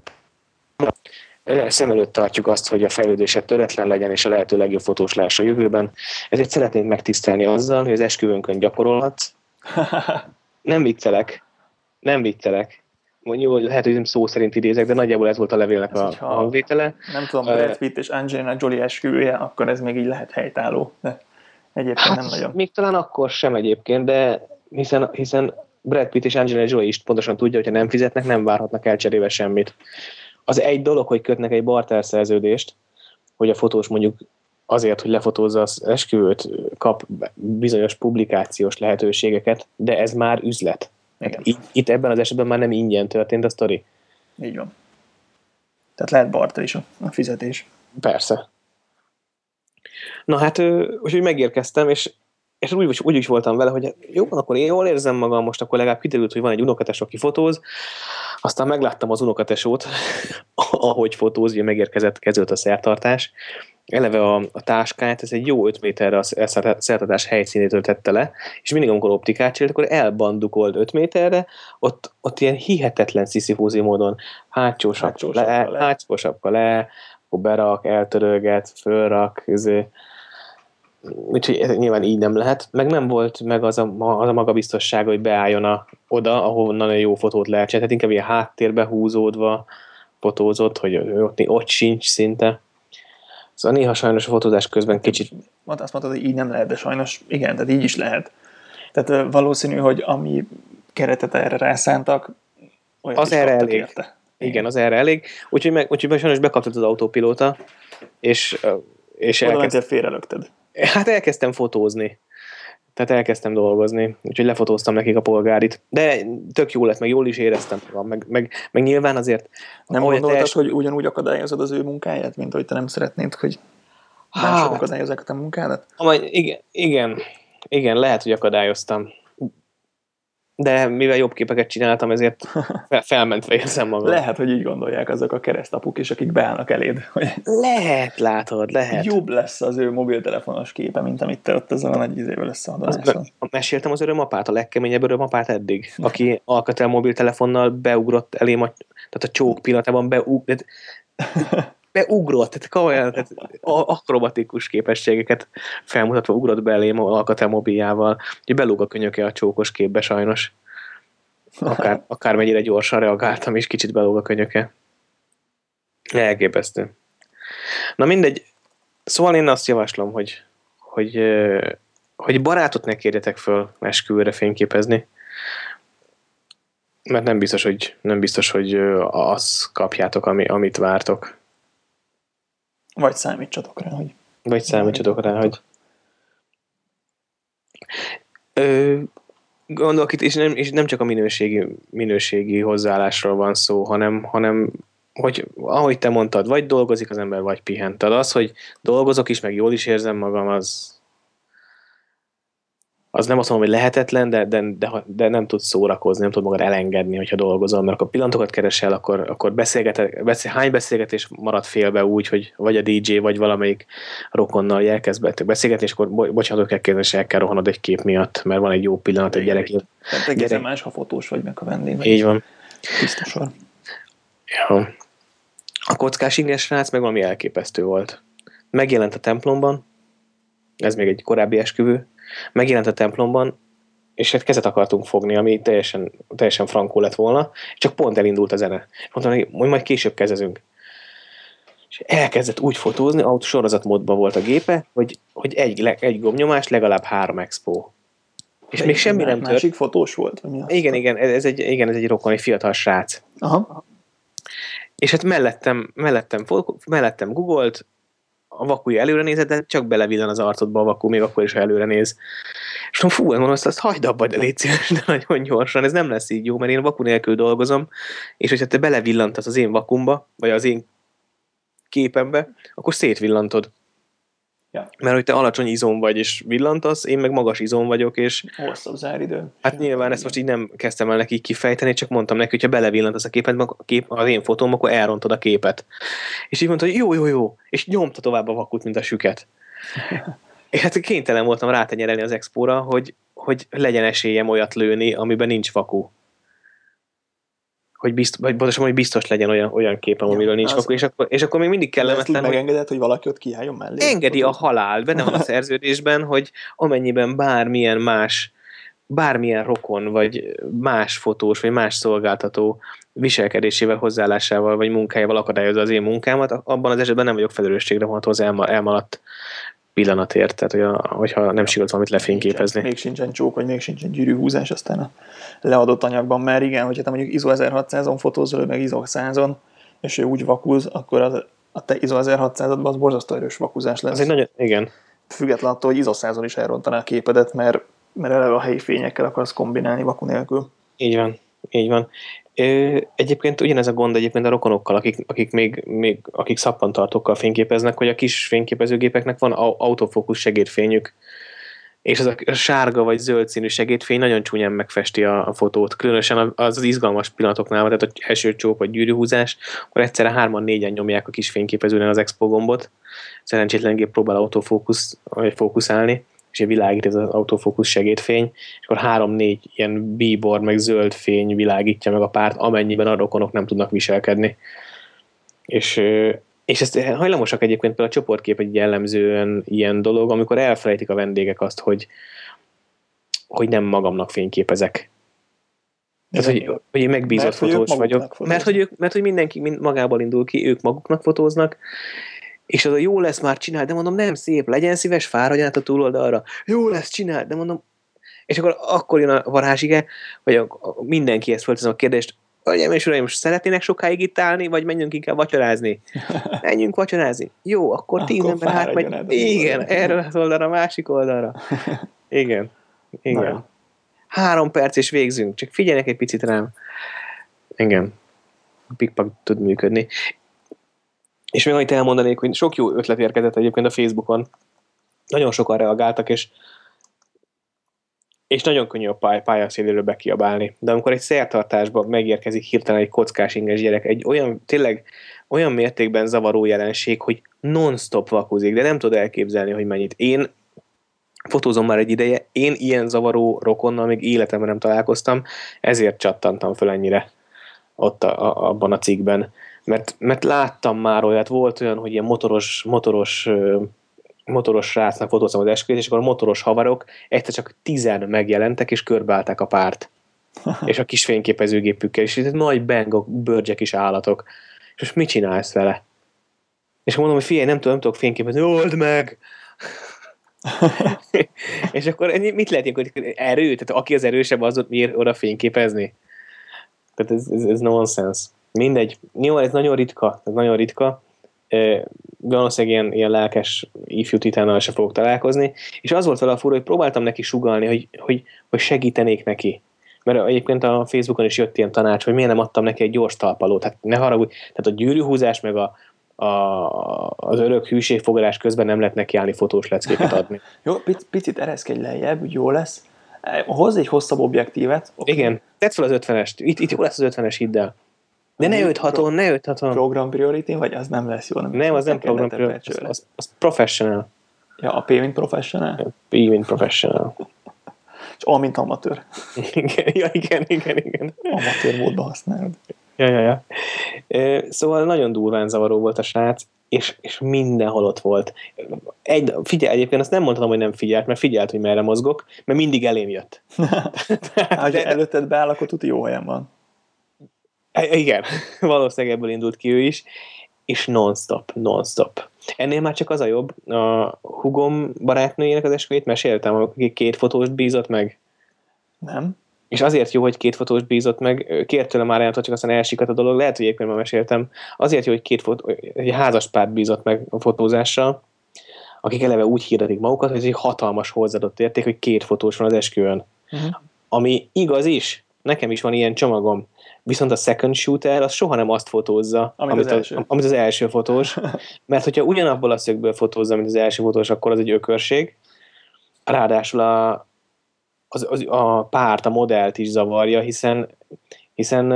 [SPEAKER 2] Szem előtt tartjuk azt, hogy a fejlődése töretlen legyen, és a lehető legjobb fotós lássa a jövőben. Ezért szeretnénk megtisztelni azzal, hogy az esküvőnkön gyakorolhatsz. Nem viccelek. Nem viccelek. Mondjuk, lehet, hogy nem szó szerint idézek, de nagyjából ez volt a levélnek ez, a, a hangvétele.
[SPEAKER 1] Nem tudom, Brad Pitt és Angelina Jolie esküvője, akkor ez még így lehet helytálló. De egyébként hát nem nagyon.
[SPEAKER 2] Még talán akkor sem egyébként, de hiszen, hiszen Brad Pitt és Angelina Jolie is pontosan tudja, hogyha nem fizetnek, nem várhatnak el cserébe semmit. Az egy dolog, hogy kötnek egy barterszerződést, hogy a fotós mondjuk azért, hogy lefotózza az esküvőt, kap bizonyos publikációs lehetőségeket, de ez már üzlet. Itt, itt ebben az esetben már nem ingyen történt a sztori.
[SPEAKER 1] Így van. Tehát lehet barter is a, a fizetés.
[SPEAKER 2] Persze. Na hát, úgyhogy megérkeztem, és, és úgy, úgy is voltam vele, hogy jó, akkor én jól érzem magam, most akkor legalább kiderült, hogy van egy unokatesó, aki fotóz. Aztán megláttam az unokatesót, ahogy fotóz, ugye megérkezett, kezdődött a szertartás. Eleve a, a táskát, ez egy jó öt méterre a szertartás helyszínétől tette le, és mindig, amikor optikát csinált, akkor elbandukolt öt méterre, ott, ott ilyen hihetetlen sziszifúzi módon hátsó sapka le, le, hátsó sapka le, akkor berak, eltörölget, fölrak, ezért. Úgyhogy ez nyilván így nem lehet. Meg nem volt meg az a, az a magabiztossága, hogy beálljon a, oda, ahonnan egy jó fotót lehet csinálni. Tehát inkább ilyen háttérbe húzódva fotózott, hogy ott, ott sincs szinte. Szóval néha sajnos a fotózás közben kicsit...
[SPEAKER 1] Azt mondtad, hogy így nem lehet, de sajnos igen, tehát így is lehet. Tehát valószínű, hogy ami keretet erre rászántak, olyan
[SPEAKER 2] az erre elég. Érte. Igen, az erre elég. Úgyhogy, meg, úgyhogy sajnos bekapcsolt az autópilóta, és... és
[SPEAKER 1] oda mentél, félrelökted.
[SPEAKER 2] Hát elkezdtem fotózni. Tehát elkezdtem dolgozni, úgyhogy lefotóztam nekik a polgárit. De tök jó lett, meg jól is éreztem magam, meg, meg, meg nyilván azért...
[SPEAKER 1] Nem gondoltad, els... hogy ugyanúgy akadályozod az ő munkáját, mint hogy te nem szeretnéd, hogy mások akadályozzák a te munkádat?
[SPEAKER 2] Igen, igen, igen, lehet, hogy akadályoztam. De mivel jobb képeket csináltam, ezért felmentve érzem magam.
[SPEAKER 1] Lehet, hogy így gondolják azok a keresztapuk is, akik beállnak eléd. Hogy
[SPEAKER 2] lehet, látod, lehet.
[SPEAKER 1] Jobb lesz az ő mobiltelefonos képe, mint amit te ott azon a nagy izével összeadonászol.
[SPEAKER 2] Meséltem az örömapát, a legkeményebb örömapát eddig, aki Alcatel mobiltelefonnal beugrott elém, a, tehát a csók pillanatában beugrott, beugrott, tehát komolyan, tehát akrobatikus képességeket felmutatva ugrott be elém a Alcatel mobiljával, hogy belúg a könyöke a csókos képbe sajnos. Akár, akármennyire gyorsan reagáltam, és kicsit belúg a könyöke. Elképesztő. Na mindegy, szóval én azt javaslom, hogy, hogy, hogy barátot ne kérjetek föl esküvőre fényképezni. mert nem biztos, hogy, nem biztos, hogy azt kapjátok, ami, amit vártok.
[SPEAKER 1] Vagy számítsatok rá, hogy...
[SPEAKER 2] Vagy számítsatok rá, hogy... Ö, gondolok itt, és nem, és nem csak a minőségi, minőségi hozzáállásról van szó, hanem, hanem hogy ahogy te mondtad, vagy dolgozik az ember, vagy pihent. Tehát az, hogy dolgozok is, meg jól is érzem magam, az az nem azt mondom, hogy lehetetlen, de, de, de, de nem tudsz szórakozni, nem tudod magad elengedni, hogyha dolgozol, mert akkor pillanatokat keresel, akkor, akkor beszélget, beszél, hány beszélgetés marad félbe úgy, hogy vagy a dé dzsé, vagy valamelyik rokonnal elkezd beszélgetni, és akkor bo- bocsánat, kell kérdezni, és el kell rohanod egy kép miatt, mert van egy jó pillanat, egy gyerek.
[SPEAKER 1] Tehát egészen gyerek. Más, ha fotós vagy, meg a vendég.
[SPEAKER 2] Így van.
[SPEAKER 1] Biztosan.
[SPEAKER 2] Ja. A kockás inges srác meg valami elképesztő volt. Megjelent a templomban, ez még egy korábbi esküvő, megjelent a templomban, és egy kezet akartunk fogni, ami teljesen, teljesen frankó lett volna, csak pont elindult a zene. Mondtam, hogy majd később kezezünk. És elkezdett úgy fotózni, autó sorozatmódban volt a gépe, hogy, hogy egy, egy gombnyomás, legalább három expó. És
[SPEAKER 1] de
[SPEAKER 2] még semmi nem tört.
[SPEAKER 1] Másik fotós volt? Vagy mi
[SPEAKER 2] igen, igen, ez egy, igen, ez egy rokon, egy fiatal srác.
[SPEAKER 1] Aha.
[SPEAKER 2] És hát mellettem, mellettem, mellettem googolt, a vakuja előre nézett, de csak belevillan az arcodba a vakú, még akkor is, ha előre néz. És mondom, fú, mondom, azt, azt hagyd abba, de légy szíves, de nagyon gyorsan, ez nem lesz így jó, mert én vaku nélkül dolgozom, és hogyha te belevillantasz az én vakumba, vagy az én képembe, akkor szétvillantod.
[SPEAKER 1] Ja.
[SPEAKER 2] Mert hogy te alacsony izom vagy, és villantasz, én meg magas izom vagyok, és...
[SPEAKER 1] Hosszabb záridő.
[SPEAKER 2] Hát nyilván ezt most így nem kezdtem el neki kifejteni, csak mondtam neki, hogyha belevillantasz a képet, a kép, az én fotóm, akkor elrontod a képet. És így mondta, hogy jó, jó, jó, és nyomta tovább a vakut, mint a süket. És hát kénytelen voltam rátenyerelni az expóra, hogy, hogy legyen esélyem olyat lőni, amiben nincs vaku. Hogy biztos, vagy pontosan, hogy biztos legyen olyan, olyan képem, amiről nincs vaku, és akkor, és akkor még mindig kellemetlen,
[SPEAKER 1] hogy... megengedett, hogy valaki ott kiálljon mellé?
[SPEAKER 2] Engedi a halál, benne van a szerződésben, hogy amennyiben bármilyen más, bármilyen rokon, vagy más fotós, vagy más szolgáltató viselkedésével, hozzáállásával, vagy munkájával akadályozza az én munkámat, abban az esetben nem vagyok felelősségre vonható az elma, elmaradt pillanatért, tehát hogy a, hogyha nem sikerült valamit lefényképezni.
[SPEAKER 1] Még sincsen csók, vagy még sincsen gyűrűhúzás aztán a leadott anyagban, mert igen, hogyha te mondjuk ISO ezerhatszázon fotózol, meg ISO százon, és ő úgy vakúz, akkor az, a te ISO ezerhatszázadban az borzasztó erős vakúzás lesz.
[SPEAKER 2] Az egy nagyon, igen.
[SPEAKER 1] Független attól, hogy ISO százon is elrontaná a képedet, mert, mert eleve a helyi fényekkel akarsz kombinálni vakú nélkül.
[SPEAKER 2] Így van, így van. Ö, egyébként ugyanez a gond egyébként a rokonokkal, akik, akik még, még akik szappantartókkal fényképeznek, hogy a kis fényképezőgépeknek van autofókusz segédfényük, és az a sárga vagy zöld színű segédfény nagyon csúnyán megfesti a, a fotót. Különösen az, az izgalmas pillanatoknál, tehát az első csók vagy gyűrűhúzás, akkor egyszerre hárman négyen nyomják a kis fényképezőnél az expo gombot. Szerencsétlen gép próbál autofókusz, vagy fókuszálni, és világít ez az autofókusz segédfény, és akkor három-négy ilyen bíbor, meg zöld fény világítja meg a párt, amennyiben a rokonok nem tudnak viselkedni. És, és ezt hajlamosak egyébként például a csoportkép egy jellemzően ilyen dolog, amikor elfelejtik a vendégek azt, hogy, hogy nem magamnak fényképezek. Tehát, hogy, hogy én megbízott mert, fotós hogy vagyok. Mert hogy, ők, mert hogy mindenki magából indul ki, ők maguknak fotóznak, és az a jó lesz, már csinál, de mondom, nem szép, legyen szíves, fáradjon át a túloldalra. Jó lesz, csinál, de mondom, és akkor, akkor jön a varázsige, hogy a, a, mindenki ezt fölteszem a kérdést, hölgyeim és uraim, most szeretnének sokáig itt állni, vagy menjünk inkább vacsorázni? Menjünk vacsorázni. Jó, akkor tíz ember átmegy. Igen, erről az oldalra, másik oldalra. Igen, igen. Három perc és végzünk, csak figyeljenek egy picit rám. Igen, pikpak tud működni. És még annyit elmondanék, hogy sok jó ötlet érkezett egyébként a Facebookon. Nagyon sokan reagáltak, és, és nagyon könnyű a pály, pályaszéléről bekiabálni. De amikor egy szertartásban megérkezik hirtelen egy kockás inges gyerek, egy olyan, tényleg olyan mértékben zavaró jelenség, hogy non-stop vakuzik, de nem tud elképzelni, hogy mennyit. Én fotózom már egy ideje, én ilyen zavaró rokonnal még életemben nem találkoztam, ezért csattantam föl ennyire ott a, a, abban a cikkben. Mert, mert láttam már olyat, volt olyan, hogy ilyen motoros, motoros, motoros srácnak fotóztam az esküvét, és akkor a motoros havarok egyszer csak tizen megjelentek, és körbeállták a párt. És a kis fényképezőgépükkel, és itt nagy bengok, bőrgyek is állatok. És most mit csinálsz vele? És mondom, hogy figyelj, nem tudom, nem tudok fényképezni, old meg! És akkor mit lehet ilyenkor? Erő? Tehát aki az erősebb, az ott miért oda fényképezni? Tehát ez, ez, ez nonsense. Mindegy. Jó, ez nagyon ritka. Ez nagyon ritka. E, valószínűleg ilyen, ilyen lelkes ifjú titánnal se fogok találkozni. És az volt vele a fura, hogy próbáltam neki sugallni, hogy, hogy, hogy segítenék neki. Mert egyébként a Facebookon is jött ilyen tanács, hogy miért nem adtam neki egy gyors talpalót. Hát ne haragudj. Tehát a gyűrűhúzás meg a, a, az örök hűségfogadás közben nem lehet neki állni fotós leckéket adni.
[SPEAKER 1] Jó, pic, picit ereszkedj lejjebb, úgy jó lesz. Hozz egy hosszabb objektívet.
[SPEAKER 2] Okay. Igen, tedd fel az ötvenest. Itt, itt jó lesz az ötvenes, hidd el. De ne öthaton, ne öthaton.
[SPEAKER 1] Program priority, vagy az nem lesz jó? Nem,
[SPEAKER 2] nem, az nem program priority, az, az, az professional.
[SPEAKER 1] Ja, a P mint professional?
[SPEAKER 2] A P mint professional.
[SPEAKER 1] És A mint amatőr.
[SPEAKER 2] Igen, ja, igen, igen, igen.
[SPEAKER 1] Amatőr módban használod.
[SPEAKER 2] Ja, ja, ja. Szóval nagyon durván zavaró volt a srác, és, és mindenhol ott volt. Egy, figyelj, egyébként azt nem mondhatom, hogy nem figyelt, mert figyelt, hogy merre mozgok, mert mindig elém jött.
[SPEAKER 1] Hát, ha előtted beáll, akkor tuti jó helyen van.
[SPEAKER 2] Igen, valószínűleg ebből indult ki ő is, és non-stop, non-stop. Ennél már csak az a jobb, a hugom barátnőjének az esküvét meséltem, aki két fotóst bízott meg.
[SPEAKER 1] Nem.
[SPEAKER 2] És azért jó, hogy két fotóst bízott meg, kért tőle már elmondta, csak aztán elsikadt a dolog, lehet, hogy éppen már meséltem, azért jó, hogy két fotó, egy házaspárt bízott meg a fotózással, akik eleve úgy hirdetik magukat, hogy ez egy hatalmas hozzáadott érték, hogy két fotós van az esküvőn. Uh-huh. Ami igaz is, nekem is van ilyen csomagom, viszont a second shooter az soha nem azt fotózza,
[SPEAKER 1] amit,
[SPEAKER 2] amit,
[SPEAKER 1] az, első.
[SPEAKER 2] A, amit az első fotós, mert hogyha ugyanabból a szögből fotózza, mint az első fotós, akkor az egy ökörség. Ráadásul a Az, az, a párt, a modellt is zavarja, hiszen, hiszen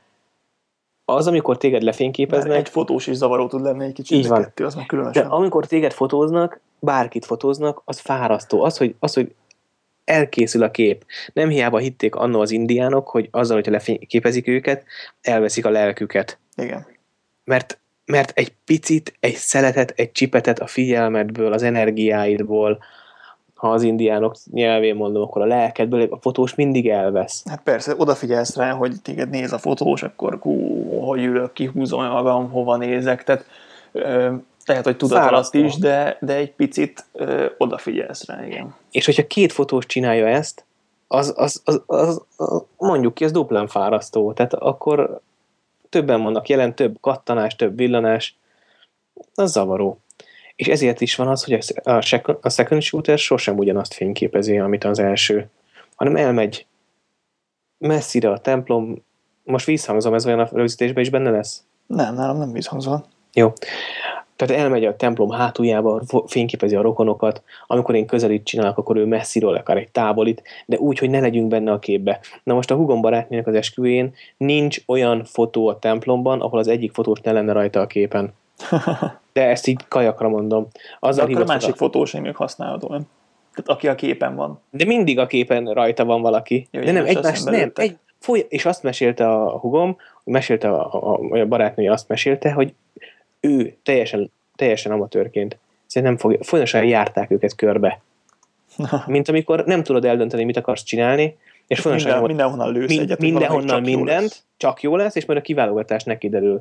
[SPEAKER 2] az, amikor téged lefényképeznek...
[SPEAKER 1] Mert egy fotós is zavaró tud lenni egy kicsit,
[SPEAKER 2] így van.
[SPEAKER 1] Kettő, az már különösen.
[SPEAKER 2] De amikor téged fotóznak, bárkit fotóznak, az fárasztó. Az, hogy, az, hogy elkészül a kép. Nem hiába hitték annó az indiánok, hogy azzal, hogyha lefényképezik őket, elveszik a lelküket.
[SPEAKER 1] Igen.
[SPEAKER 2] Mert, mert egy picit, egy szeletet, egy csipetet a figyelmedből, az energiáidból, ha az indiánok nyelvén mondom, akkor a lelkedből a fotós mindig elvesz.
[SPEAKER 1] Hát persze, odafigyelsz rá, hogy téged néz a fotós, akkor hú, hogy ülök, kihúzom magam, hova nézek, tehát ö, lehet, hogy tudat alatt is, de, de egy picit ö, odafigyelsz rá, igen.
[SPEAKER 2] És hogyha két fotós csinálja ezt, az, az, az, az, az mondjuk ki, az duplán fárasztó. Tehát akkor többen vannak jelen, több kattanás, több villanás, az zavaró. És ezért is van az, hogy a second shooter sosem ugyanazt fényképezi, amit az első, hanem elmegy messzire a templom. Most vízhangzom, ez olyan a rögzítésben is benne lesz?
[SPEAKER 1] Nem, nálam nem vízhangzol.
[SPEAKER 2] Jó. Tehát elmegy a templom hátuljába, fényképezi a rokonokat, amikor én közelít csinálok, akkor ő messziről akar egy távolít, de úgy, hogy ne legyünk benne a képbe. Na most a hugom barátnének az esküvőjén nincs olyan fotó a templomban, ahol az egyik fotós ne lenne rajta a képen. De ezt így kajakra mondom.
[SPEAKER 1] Azzal de akkor a másik fotós még használható, nem? Tehát aki a képen van.
[SPEAKER 2] De mindig a képen rajta van valaki. Jó, de nem, egymás, nem. Egy, foly, és azt mesélte a hugom, mesélte a, a, a barátnője azt mesélte, hogy ő teljesen, teljesen amatőrként szerintem fog, folyamatosan járták őket körbe. Mint amikor nem tudod eldönteni, mit akarsz csinálni, és
[SPEAKER 1] Minden, mindenhonnan lősz
[SPEAKER 2] mind,
[SPEAKER 1] egyet,
[SPEAKER 2] mindenhonnan
[SPEAKER 1] csak
[SPEAKER 2] mindent,
[SPEAKER 1] jó
[SPEAKER 2] csak jó lesz, és majd a kiválogatás neki derül.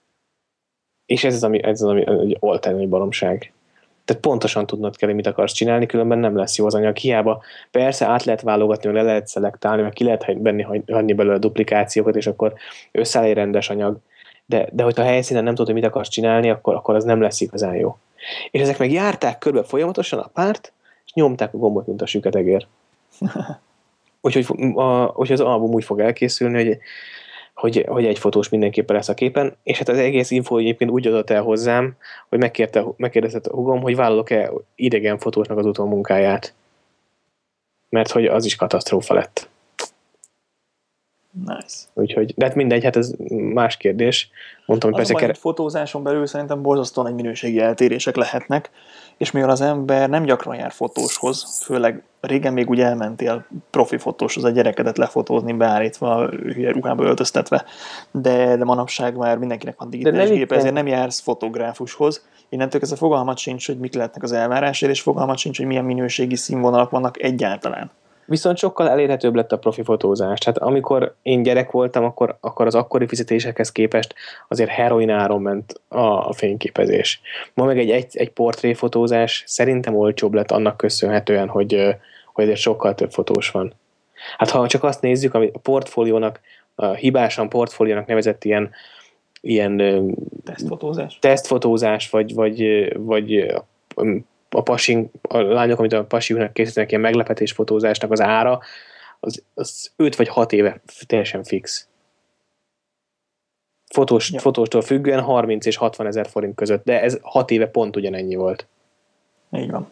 [SPEAKER 2] És ez az, ami, ez az, ami egy oltányi baromság. Tehát pontosan tudnod kell, mit akarsz csinálni, különben nem lesz jó az anyag. Hiába persze át lehet válogatni, le lehet szelektálni, meg ki lehet benni, hagyni belőle a duplikációkat, és akkor összeáll egy rendes anyag. De, de hogyha a helyszínen nem tudod, hogy mit akarsz csinálni, akkor, akkor az nem lesz igazán jó. És ezek meg járták körbe folyamatosan a párt, és nyomták a gombot, mint a süketegér. Úgyhogy úgy az album úgy fog elkészülni, hogy Hogy, hogy egy fotós mindenképpen lesz a képen, és hát az egész info egyébként úgy adott el hozzám, hogy megkérte, megkérdezett a hugom, hogy vállalok-e idegen fotósnak az utómunkáját. Mert hogy az is katasztrófa lett.
[SPEAKER 1] Nice.
[SPEAKER 2] Úgyhogy, de hát mindegy, hát ez más kérdés. Mondtam, hogy persze...
[SPEAKER 1] Ker- fotózáson belül szerintem borzasztóan egy minőségi eltérések lehetnek, és mivel az ember nem gyakran jár fotóshoz, főleg régen még úgy elmentél profi fotóshoz a gyerekedet lefotózni, beállítva, hülye ruhába öltöztetve, de, de manapság már mindenkinek van digitális gép, ezért nem jársz fotográfushoz. Innentől kezdve fogalmat sincs, hogy mik lehetnek az elvárásért, és fogalmat sincs, hogy milyen minőségi színvonalak vannak egyáltalán.
[SPEAKER 2] Viszont sokkal elérhetőbb lett a profi fotózás. Tehát amikor én gyerek voltam, akkor, akkor az akkori fizetésekhez képest azért heroin áron ment a, a fényképezés. Ma meg egy, egy, egy portréfotózás szerintem olcsóbb lett annak köszönhetően, hogy, hogy azért sokkal több fotós van. Hát ha csak azt nézzük, ami a portfóliónak a hibásan portfóliónak nevezett ilyen, ilyen
[SPEAKER 1] tesztfotózás,
[SPEAKER 2] tesztfotózás vagy, vagy, vagy a pasing, a lányok, amit a pasiuknak készítenek, ilyen meglepetésfotózásnak az ára, az, az öt vagy hat éve teljesen fix. Fotós, ja. Fotóstól függően harminc és hatvan ezer forint között, de ez hat éve pont ugyanennyi volt.
[SPEAKER 1] Így van.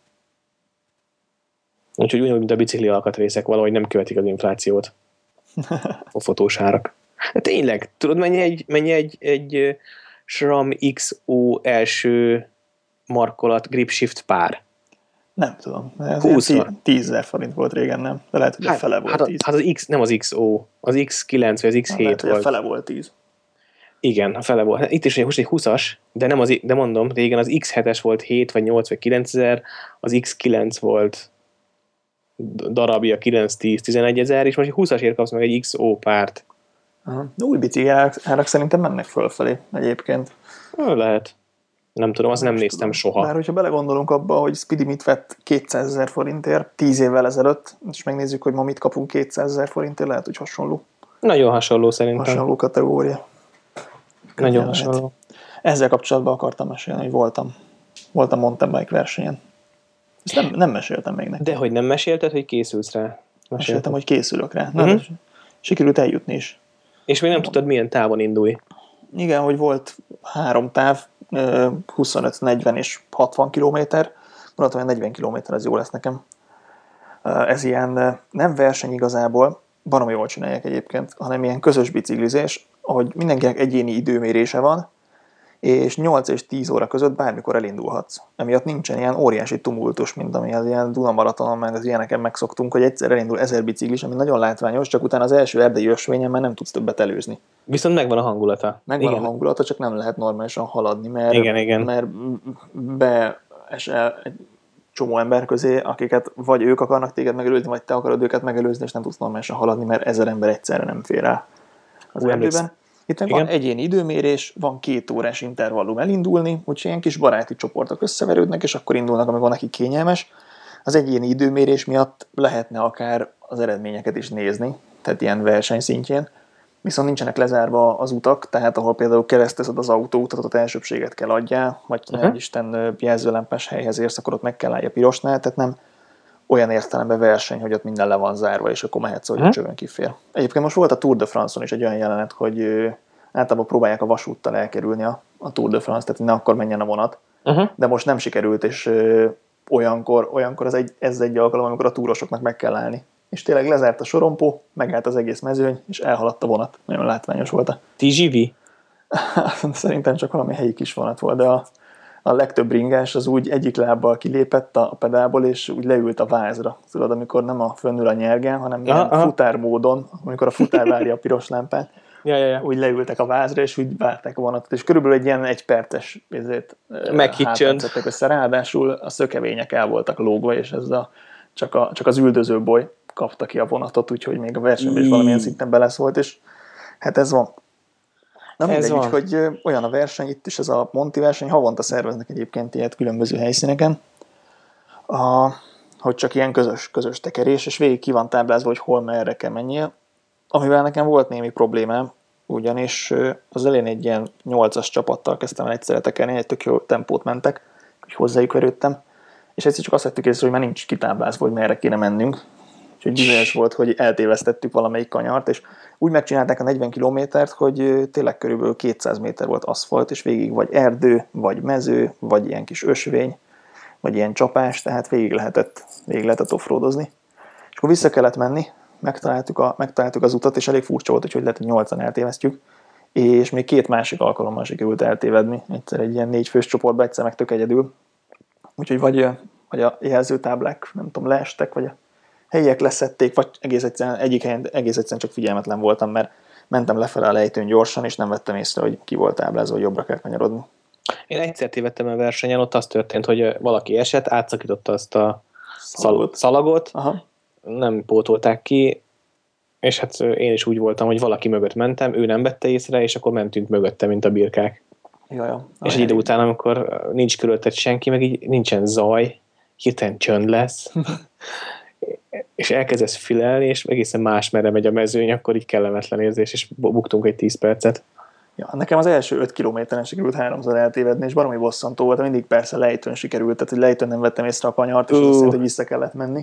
[SPEAKER 2] Úgyhogy ugyanúgy, mint a bicikli alkatrészek, valahogy nem követik az inflációt. A fotós árak. De tényleg, tudod, mennyi egy, mennyi egy, egy SRAM iksz o első markolat grip shift pár?
[SPEAKER 1] Nem tudom. tízezer forint volt régen, nem? De lehet, hogy hát, a fele volt
[SPEAKER 2] hát,
[SPEAKER 1] tíz.
[SPEAKER 2] Hát az X, nem az iksz o, az iksz kilenc vagy az iksz hét
[SPEAKER 1] lehet,
[SPEAKER 2] volt.
[SPEAKER 1] Hogy a fele volt tíz.
[SPEAKER 2] Igen, a fele volt. Itt is most egy huszas, de nem az, de mondom, régen az iksz hetes volt hét vagy nyolc vagy kilencezer, az iksz kilenc volt darabja kilenc tíz tizenegy ezer, és most egy huszasért kapsz meg egy iksz o párt.
[SPEAKER 1] Aha. Új bicikli árak szerintem mennek fölfelé egyébként.
[SPEAKER 2] Lehet. Nem tudom, azt nem, nem néztem tudom. soha.
[SPEAKER 1] Bár hogyha belegondolunk abba, hogy Speedy mit vett kétszázezer forintért tíz évvel ezelőtt, és megnézzük, hogy ma mit kapunk kétszázezer forintért, lehet, hogy hasonló.
[SPEAKER 2] Nagyon hasonló szerintem.
[SPEAKER 1] Hasonló kategória.
[SPEAKER 2] Nagyon lehet. hasonló.
[SPEAKER 1] Ezzel kapcsolatban akartam mesélni, hogy voltam. Voltam mountain bike versenyen. Ezt nem, nem meséltem még neki.
[SPEAKER 2] De hogy nem mesélted, hogy készülsz rá?
[SPEAKER 1] Meséltem, Meséltem hogy készülök rá.
[SPEAKER 2] Uh-huh.
[SPEAKER 1] Na, sikerült eljutni is.
[SPEAKER 2] És még nem tudtad, milyen távon indulj?
[SPEAKER 1] Igen, hogy volt három táv, huszonöt, negyven és hatvan kilométer. Gondoltam, hogy negyven kilométer az jó lesz nekem. Ez ilyen nem verseny igazából, baromi jól csinálják egyébként, hanem ilyen közös biciklizés, ahogy mindenkinek egyéni időmérése van, és nyolc és tíz óra között bármikor elindulhatsz. Emiatt nincsen ilyen óriási tumultus, mint ami az ilyen Dunamaratonon, meg az ilyeneken megszoktunk, hogy egyszer elindul ezer biciklis, ami nagyon látványos, csak utána az első erdei ösvényen már nem tudsz többet előzni.
[SPEAKER 2] Viszont megvan a hangulata.
[SPEAKER 1] Megvan
[SPEAKER 2] igen.
[SPEAKER 1] a hangulata, csak nem lehet normálisan haladni, mert,
[SPEAKER 2] igen, igen.
[SPEAKER 1] mert beesel egy csomó ember közé, akiket vagy ők akarnak téged megelőzni, vagy te akarod őket megelőzni, és nem tudsz normálisan haladni, mert ezer ember egyszerre nem fér rá az Ú, erdőben. Itt meg van egyéni időmérés, van két órás intervallum elindulni, úgyhogy ilyen kis baráti csoportok összeverődnek, és akkor indulnak, amikor neki kényelmes. Az egyéni időmérés miatt lehetne akár az eredményeket is nézni, tehát ilyen verseny szintjén. Viszont nincsenek lezárva az utak, tehát ahol például keresztezed az autóutat, ott elsőbséget kell adjál, vagy uh-huh. egy Isten jelzőlámpás helyhez érsz, akkor ott meg kell állj a pirosnál, tehát nem olyan értelemben verseny, hogy ott minden le van zárva, és akkor mehetsz, hogy uh-huh. csövön kifér. Egyébként most volt a Tour de France-on is egy olyan jelenet, hogy általában próbálják a vasúttal elkerülni a, a Tour de France, tehát ne akkor menjen a vonat, uh-huh. de most nem sikerült, és ö, olyankor, olyankor ez egy, ez egy alkalom, amikor a túrosoknak meg kell állni. És tényleg lezárt a sorompó, megállt az egész mezőny, és elhaladt a vonat. Nagyon látványos volt a...
[SPEAKER 2] té gé vé?
[SPEAKER 1] Szerintem csak valami helyi kis vonat volt, de a, a legtöbb ringás az úgy egyik lábbal kilépett a pedálból, és úgy leült a vázra. Tudod, amikor nem a fönnül a nyergen, hanem ilyen aha, futármódon, amikor a futár várja a piros lámpát,
[SPEAKER 2] ja, ja, ja.
[SPEAKER 1] úgy leültek a vázra, és úgy várták a vonatot. És körülbelül egy ilyen egyperces
[SPEAKER 2] meghitcsönt
[SPEAKER 1] össze. Ráadásul a szökevények el voltak lógva, és ez a, csak, a, csak az üldöző boly kapta ki a vonatot, úgyhogy még a versenyben is valamilyen szinten beleszólt, és hát ez van. Na mindegy, hogy olyan a verseny, itt is ez a Monti verseny, havonta szerveznek egyébként ilyet különböző helyszíneken, a, hogy csak ilyen közös, közös tekerés, és végig ki van táblázva, hogy hol merre kell menjél, amivel nekem volt némi problémám, ugyanis az elején egy ilyen nyolcas csapattal kezdtem el egyszerre tekerni, egy tök jó tempót mentek, hogy hozzájuk verődtem, és egyszer csak azt vettük észre, hogy már nincs kitáblázva, hogy merre kéne mennünk, úgyhogy bizonyos volt, hogy eltévesztettük valamelyik kanyart, és úgy megcsinálták a negyven kilométert, hogy tényleg körülbelül kétszáz méter volt aszfalt, és végig vagy erdő, vagy mező, vagy ilyen kis ösvény, vagy ilyen csapás, tehát végig lehetett, végig lehetett offroadozni. És akkor vissza kellett menni, megtaláltuk, a, megtaláltuk az utat, és elég furcsa volt, hogy lehet, hogy nyolcan eltévesztjük, és még két másik alkalommal sikerült eltévedni, egyszer egy ilyen négy fős csoportba, egyszer meg tök egyedül. Úgyhogy vagy, vagy a jelzőtáblák, nem tudom, leestek, vagy a helyiek leszették, vagy egész egyszerűen, egyik helyen egész egyszerűen csak figyelmetlen voltam, mert mentem lefele a lejtőn gyorsan, és nem vettem észre, hogy ki volt táblázva, hogy jobbra kell kanyarodni.
[SPEAKER 2] Én egyszer tévedtem a versenyen, ott az történt, hogy valaki esett, átszakította azt a szalagot, szalagot
[SPEAKER 1] Aha.
[SPEAKER 2] nem pótolták ki, és hát én is úgy voltam, hogy valaki mögött mentem, ő nem vette észre, és akkor mentünk mögötte, mint a birkák.
[SPEAKER 1] Jaja.
[SPEAKER 2] És egy idő után, amikor nincs körülötted senki, meg így nincsen zaj, hirtelen csönd lesz. és elkezdesz filelni, és egészen más merre megy a mezőny, akkor így kellemetlen érzés, és buktunk egy tíz percet.
[SPEAKER 1] Ja, nekem az első öt kilométeren sikerült háromszor eltévedni, és baromi bosszantó volt, mindig persze lejtőn sikerült, tehát hogy lejtőn nem vettem észre a kanyart, és uh. az azt jelenti, hogy vissza kellett menni.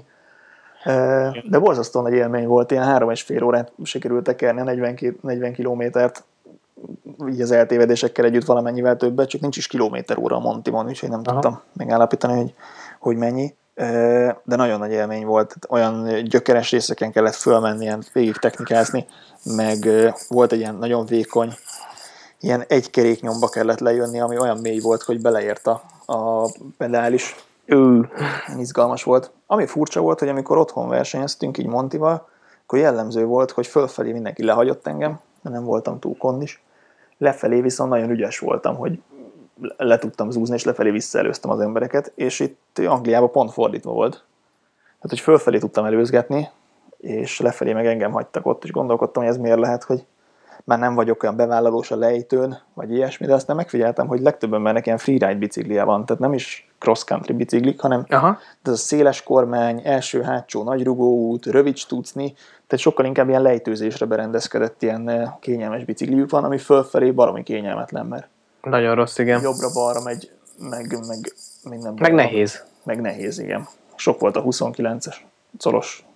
[SPEAKER 1] De borzasztó nagy élmény volt, ilyen három és fél órát sikerült tekerni, negyven kilométert, így az eltévedésekkel együtt valamennyivel többet, csak nincs is kilométer óra a Montimon, úgyhogy nem Aha. tudtam megállapítani, hogy, hogy mennyi. De nagyon nagy élmény volt, olyan gyökeres részeken kellett fölmenni, ilyen végig technikázni, meg volt egy ilyen nagyon vékony, ilyen egy keréknyomba kellett lejönni, ami olyan mély volt, hogy beleért a, a pedál is. Uh. Izgalmas volt. Ami furcsa volt, hogy amikor otthon versenyeztünk, így Montival, akkor jellemző volt, hogy fölfelé mindenki lehagyott engem, mert nem voltam túl kondis. Lefelé viszont nagyon ügyes voltam, hogy le tudtam zúzni, és lefelé visszaelőztem az embereket, és itt Angliában pont fordítva volt. Tehát, hogy fölfelé tudtam előzgetni, és lefelé meg engem hagytak ott, és gondolkodtam, hogy ez miért lehet, hogy már nem vagyok olyan bevállalós a lejtőn, vagy ilyesmi, de aztán megfigyeltem, hogy legtöbb embernek ilyen freeride biciklije van, tehát nem is cross-country biciklik, hanem Aha. ez a széles kormány, első-hátsó nagy rugóút, rövid stucni, tehát sokkal inkább ilyen lejtőzésre berendezkedett ilyen kényelmes bicikliük van, ami fölfelé baromi kényelmetlen, mert
[SPEAKER 2] nagyon rossz, igen.
[SPEAKER 1] Jobbra-balra megy, meg, meg minden.
[SPEAKER 2] Meg balra. nehéz.
[SPEAKER 1] Meg nehéz, igen. Sok volt a huszonkilences colos.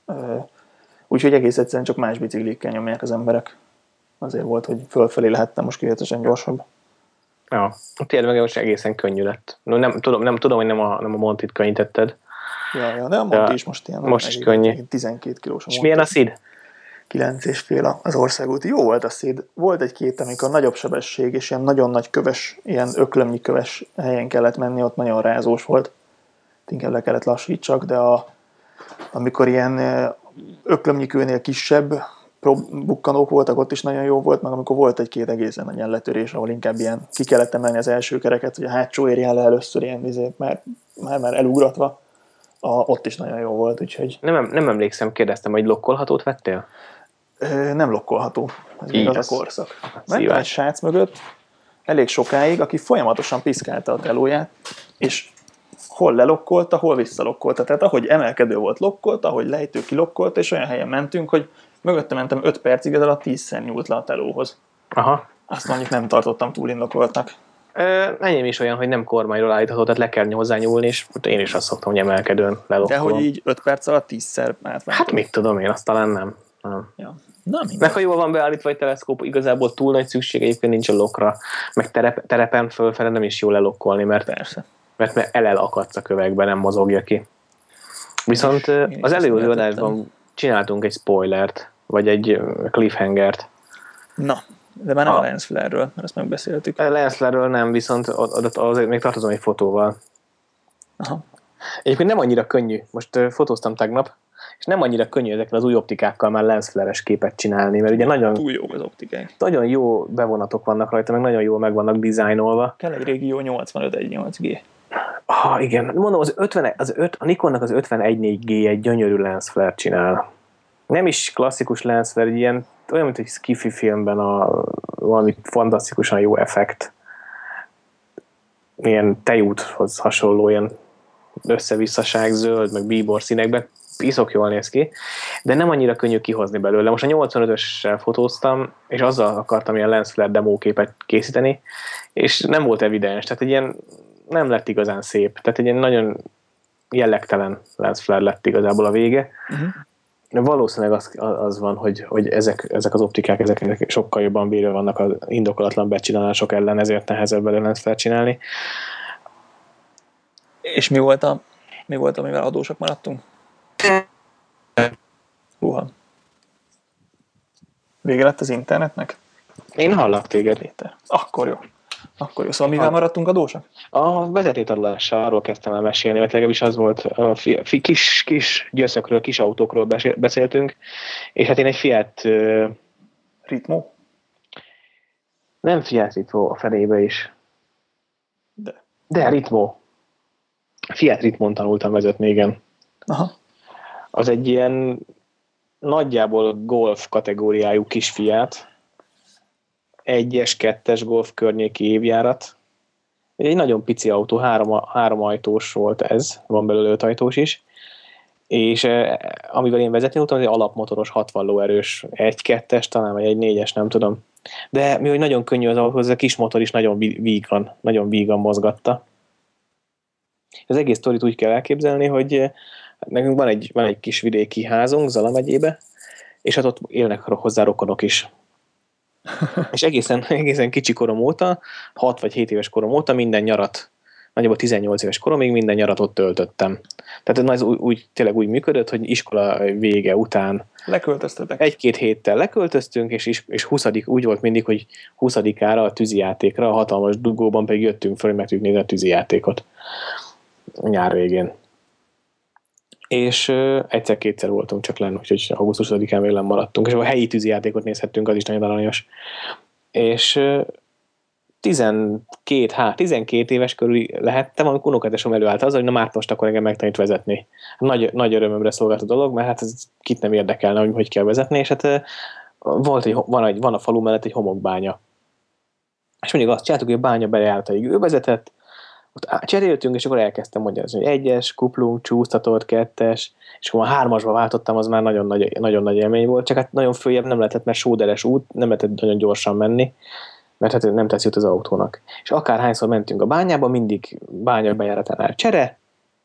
[SPEAKER 1] Úgyhogy egész egyszerűen csak más biciklikkel nyomják az emberek. Azért volt, hogy fölfelé lehettem most kivételesen gyorsabb.
[SPEAKER 2] Ja, tényleg meg most egészen könnyű lett. No, nem, tudom, nem tudom, hogy nem a, nem a Montit könnyítetted.
[SPEAKER 1] Ja, ja, de a Monti is most ilyen.
[SPEAKER 2] Most is könnyű.
[SPEAKER 1] tizenkét kilós a
[SPEAKER 2] És milyen a szíd?
[SPEAKER 1] kilenc és fél az országúti. Jó volt a szíd. Volt egy-két, amikor nagyobb sebesség, és ilyen nagyon nagy köves, ilyen öklömnyi köves helyen kellett menni, ott nagyon rázós volt. Inkább le kellett lassítsak, de a, amikor ilyen öklömnyi kőnél kisebb bukkanók voltak, ott is nagyon jó volt, meg amikor volt egy-két egészen nagy letörés, ahol inkább ilyen ki kellett emelni az első kereket, hogy a hátsó érjen le először ilyen vizét, már, már, már elugratva, a, ott is nagyon jó volt, úgyhogy...
[SPEAKER 2] Nem, nem emlékszem, kérdeztem, hogy lokkolhatót vettél?
[SPEAKER 1] Ö, nem lokkolható, ez még az a korszak. Mentem egy srác mögött, elég sokáig, aki folyamatosan piszkálta a telóját, és hol lelokkolta, hol visszalokkolta. Tehát ahogy emelkedő volt, lokkolta, ahogy lejtő kilokkolta, és olyan helyen mentünk, hogy mögötte mentem öt percig, ez alatt tízszer nyúlt le a telóhoz.
[SPEAKER 2] Aha.
[SPEAKER 1] Azt mondjuk nem tartottam túl indokoltnak.
[SPEAKER 2] Enyém is olyan, hogy nem kormányról állítható, tehát le kell hozzá nyúlni, és én is azt szoktam, hogy emelkedőn lelokkolom.
[SPEAKER 1] De hogy így öt perc alatt tízszer átvált.
[SPEAKER 2] Hát mit tudom én, azt talán nem. nem.
[SPEAKER 1] Ja. Na,
[SPEAKER 2] meg ha jól van beállítva egy teleszkóp, igazából túl nagy szükség egyébként nincs a lokra, meg terep, terepen fölfele nem is jó lelokkolni, mert,
[SPEAKER 1] Persze.
[SPEAKER 2] mert, mert elel akadsz a kövekben, nem mozogja ki. Viszont én az előző adásban csináltunk egy spoilert, vagy egy cliffhangert.
[SPEAKER 1] Na, de már nem a, a Lance Flare-ről, mert ezt megbeszéltük.
[SPEAKER 2] A Lance Flare-ről nem, viszont azért még tartozom egy fotóval.
[SPEAKER 1] Aha.
[SPEAKER 2] Egyébként nem annyira könnyű, most fotóztam tegnap, és nem annyira könnyű ezekkel az új optikákkal már lens flare-es képet csinálni, mert ugye nagyon,
[SPEAKER 1] túl jók az optikák.
[SPEAKER 2] Nagyon jó bevonatok vannak rajta, meg nagyon jól meg vannak dizájnolva.
[SPEAKER 1] Kell egy régi jó nyolcvanöt egy nyolc G.
[SPEAKER 2] Ah, igen, mondom, az ötven, az öt, a Nikonnak az ötvenegy négy G egy gyönyörű lens flare csinál. Nem is klasszikus lens flare, ilyen, olyan, mint egy skifi filmben a, valami fantasztikusan jó effekt. Ilyen tejúthoz hasonló, ilyen összevisszaság, zöld, meg bíbor színekben, piszok jól néz ki, de nem annyira könnyű kihozni belőle. Most a nyolcvanötössel fotóztam, és azzal akartam ilyen lens flare demóképet készíteni, és nem volt evidens, tehát egy ilyen nem lett igazán szép, tehát egy ilyen nagyon jellegtelen lens flare lett igazából a vége. Uh-huh. De valószínűleg az, az van, hogy, hogy ezek, ezek az optikák ezek sokkal jobban védve vannak az indokolatlan becsinálások ellen, ezért nehezebb belőle lens flare csinálni.
[SPEAKER 1] És mi volt, a, mi volt, amivel adósak maradtunk? Uha. Vége lett az internetnek?
[SPEAKER 2] Én hallak téged.
[SPEAKER 1] Péter. Akkor jó. Akkor jó. Szóval mivel maradtunk adósak?
[SPEAKER 2] A vezetétadulással arról kezdtem el mesélni, mert legalábbis az volt, a fi, fi, kis, kis gyöszökről, kis autókról beszéltünk, és hát én egy Fiat... Uh,
[SPEAKER 1] Ritmo?
[SPEAKER 2] Nem Fiat Ritmo, a felébe is.
[SPEAKER 1] De?
[SPEAKER 2] De Ritmo. Fiat Ritmon tanultam vezetni, igen.
[SPEAKER 1] Aha.
[SPEAKER 2] Az egy ilyen nagyjából golf kategóriájú kis Fiat, egyes, kettes golf környéki évjárat. Egy nagyon pici autó, három, három ajtós volt ez, van belőle öt ajtós is, és eh, amivel én vezetni voltam, az egy alapmotoros hatvan lóerős, egy kettes talán, vagy egy négyes, nem tudom. De mi, hogy nagyon könnyű az ahhoz, a kis motor is nagyon vígan, nagyon vígan mozgatta. Az egész sztorit úgy kell elképzelni, hogy eh, nekünk van egy, van egy kis vidéki házunk Zala megyébe, és hát ott élnek hozzá rokonok is. És egészen, egészen kicsi korom óta, hat vagy hét éves korom óta minden nyarat, nagyjából tizennyolc éves koromig minden nyarat ott töltöttem. Tehát ez úgy, úgy, tényleg úgy működött, hogy iskola vége után
[SPEAKER 1] leköltöztetek.
[SPEAKER 2] Egy-két héttel leköltöztünk, és, is, és huszadik úgy volt mindig, hogy huszadikára a tűzijátékra, a hatalmas dugóban pedig jöttünk föl, hogy meg tudjuk nézni a tűzijátékot nyár végén. És uh, egyszer-kétszer voltunk csak lenn, úgyhogy augusztus huszadikán még lenn maradtunk, és a helyi tűzijátékot nézhettünk, az is nagyon aranyos. És uh, tizenkét, há, tizenkét éves körül lehettem, amikor unokatesom előállt az, hogy na már most akkor engem megtanít vezetni. Nagy, nagy örömömre szolgált a dolog, mert hát ez kit nem érdekelne, hogy hogy kell vezetni, és hát uh, volt egy, van, egy, van a falu mellett egy homokbánya. És mindig azt csináltuk, hogy a bánya belejáratáig ő vezetett, ott cseréltünk, és akkor elkezdtem magyarázni, hogy egyes, kuplung, csúsztatott, kettes, és akkor a hármasba váltottam, az már nagyon nagy, nagyon nagy élmény volt, csak hát nagyon följebb nem lehetett, mert sóderes út, nem lehetett nagyon gyorsan menni, mert hát nem tetszik az autónak. És akárhányszor mentünk a bányába, mindig bánya bejáratánál csere,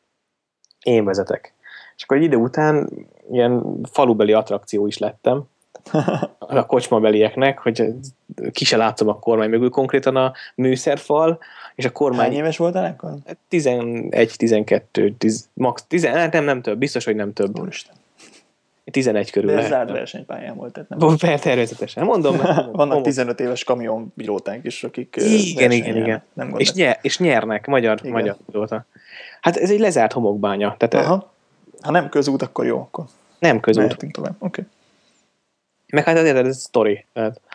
[SPEAKER 2] én vezetek. És akkor egy idő után ilyen falubeli attrakció is lettem, a kocsmabelieknek, hogy ki se látszom a kormány mögül, konkrétan a műszerfal, és a kormány...
[SPEAKER 1] Hány éves voltál akkor?
[SPEAKER 2] tizenegy, tizenkettő, tíz, max. tíz, nem, nem több, biztos, hogy nem több.
[SPEAKER 1] Úristen.
[SPEAKER 2] tizenegy körül.
[SPEAKER 1] De ez zárt versenypályán volt, tehát
[SPEAKER 2] nem. Természetesen, mondom.
[SPEAKER 1] Vannak homok. tizenöt éves kamionpilóták is, akik
[SPEAKER 2] igen, igen, igen.
[SPEAKER 1] Nem
[SPEAKER 2] és, nyer, és nyernek, magyar, magyar pilóta. Hát ez egy lezárt homokbánya. Tehát
[SPEAKER 1] aha. Ha nem közút, akkor jó, akkor
[SPEAKER 2] nem közút.
[SPEAKER 1] Mehetünk tovább, oké. Okay.
[SPEAKER 2] Meg hát ez egy sztori.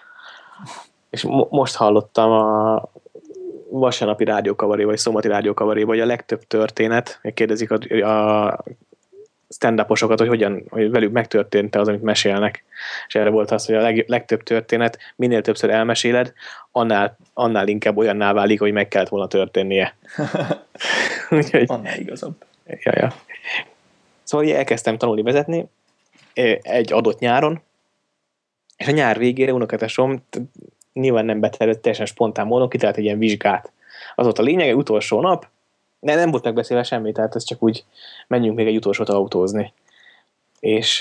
[SPEAKER 2] És mo- most hallottam a vasárnapi rádiókavaréba, vagy szombati rádiókavaréba, hogy a legtöbb történet, kérdezik a, a stand-uposokat, hogy hogyan, hogy velük megtörtént-e az, amit mesélnek. És erre volt az, hogy a leg, legtöbb történet, minél többször elmeséled, annál, annál inkább olyanná válik, hogy meg kellett volna történnie. Úgyhogy,
[SPEAKER 1] annál igazabb.
[SPEAKER 2] Ja, ja. Szóval elkezdtem tanulni vezetni egy adott nyáron, és a nyár végére unokatesom nyilván nem beterült, teljesen spontán módon kitalált egy ilyen vizsgát. Az volt a lényeg, utolsó nap, de nem volt megbeszélve semmi, tehát ez csak úgy menjünk még egy utolsót autózni. És,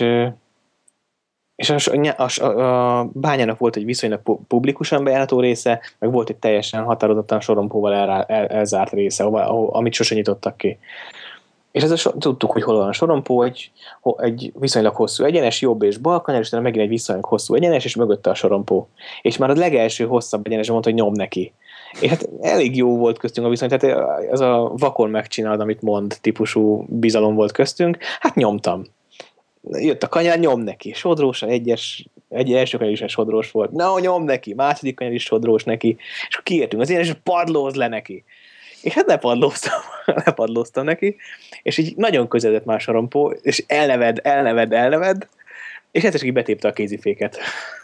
[SPEAKER 2] és a, a, a, a bányának volt egy viszonylag publikusan bejárható része, meg volt egy teljesen határozottan sorompóval el, el, elzárt része, amit sose nyitottak ki. És ez a, tudtuk, hogy hol van a sorompó, egy, egy viszonylag hosszú egyenes, jobb és bal kanyar, és megint egy viszonylag hosszú egyenes, és mögötte a sorompó. És már a legelső hosszabb egyenes mondta, hogy nyom neki. És hát elég jó volt köztünk a viszony, tehát ez a vakon megcsinálod, amit mond típusú bizalom volt köztünk, hát nyomtam. Jött a kanyar, nyom neki. Sodrós, egyes, egy első kanyar is sodrós volt. Na, nyom neki. Második kanyar is sodrós neki. És akkor kiértünk az ilyen, és padlóz le neki. És hát lepadlóztam, lepadlóztam neki, és így nagyon közeledett már sorompó, és elneved, elneved, elneved, és hát csak így betépte a kéziféket.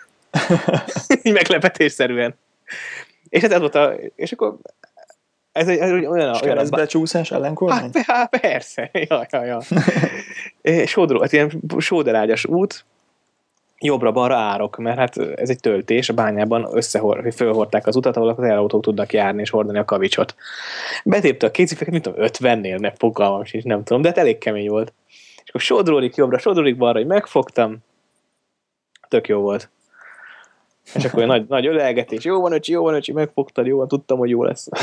[SPEAKER 2] Így meglepetésszerűen. És hát ez volt a, és akkor ez, ez olyan...
[SPEAKER 1] És olyan ez becsúszás ellenkormány?
[SPEAKER 2] Hát, hát persze, ja, ja, ja. Sódró, hát ilyen sóderágyas út, jobbra-balra árok, mert hát ez egy töltés, a bányában összehor, fölhordták az utat, ahol az elautók tudnak járni és hordani a kavicsot. Betépte a kéziféket, mint tudom, ötvennél, ne fogalmam is, nem tudom, de hát elég kemény volt. És akkor sodródik jobbra, sodródik balra, hogy megfogtam, tök jó volt. És akkor nagy, nagy ölelgetés, jó van öcsi, jó van öcsi, megfogtad, jó van, tudtam, hogy jó lesz.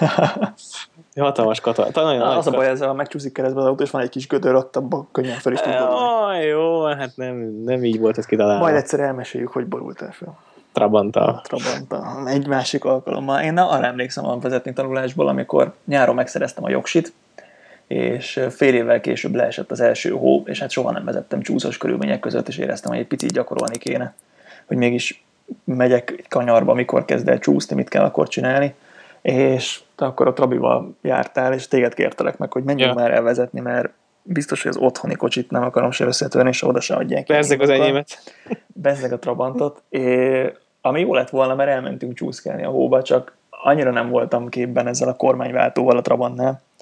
[SPEAKER 2] Hatalmas kata. Nagyon
[SPEAKER 1] Na,
[SPEAKER 2] nagy
[SPEAKER 1] az a baj, ezzel megcsúszik keresztbe az autó, és van egy kis gödör, ott abban könnyen fel is tud borulni.
[SPEAKER 2] Jó, hát nem, nem így volt ez kitalálva.
[SPEAKER 1] Majd egyszer elmeséljük, hogy borultál fel.
[SPEAKER 2] Trabanta.
[SPEAKER 1] Trabanta. Egy másik alkalommal. Én arra emlékszem a vezetni tanulásból, amikor nyáron megszereztem a jogsit, és fél évvel később leesett az első hó, és hát soha nem vezettem csúszós körülmények között, és éreztem, hogy egy picit gyakorolni kéne, hogy mégis megyek egy kanyarba, mikor kezd el csúszni, mit kell akkor csinálni, és te akkor a Trabival jártál, és téged kértelek meg, hogy menjünk ja. már elvezetni, mert biztos, hogy az otthoni kocsit nem akarom se összetörni, és oda se adják.
[SPEAKER 2] Bezzeg az enyémet.
[SPEAKER 1] Bezzeg a Trabantot. É, ami jó lett volna, mert elmentünk csúszkálni a hóba, csak annyira nem voltam képben ezzel a kormányváltóval a Trabantnál,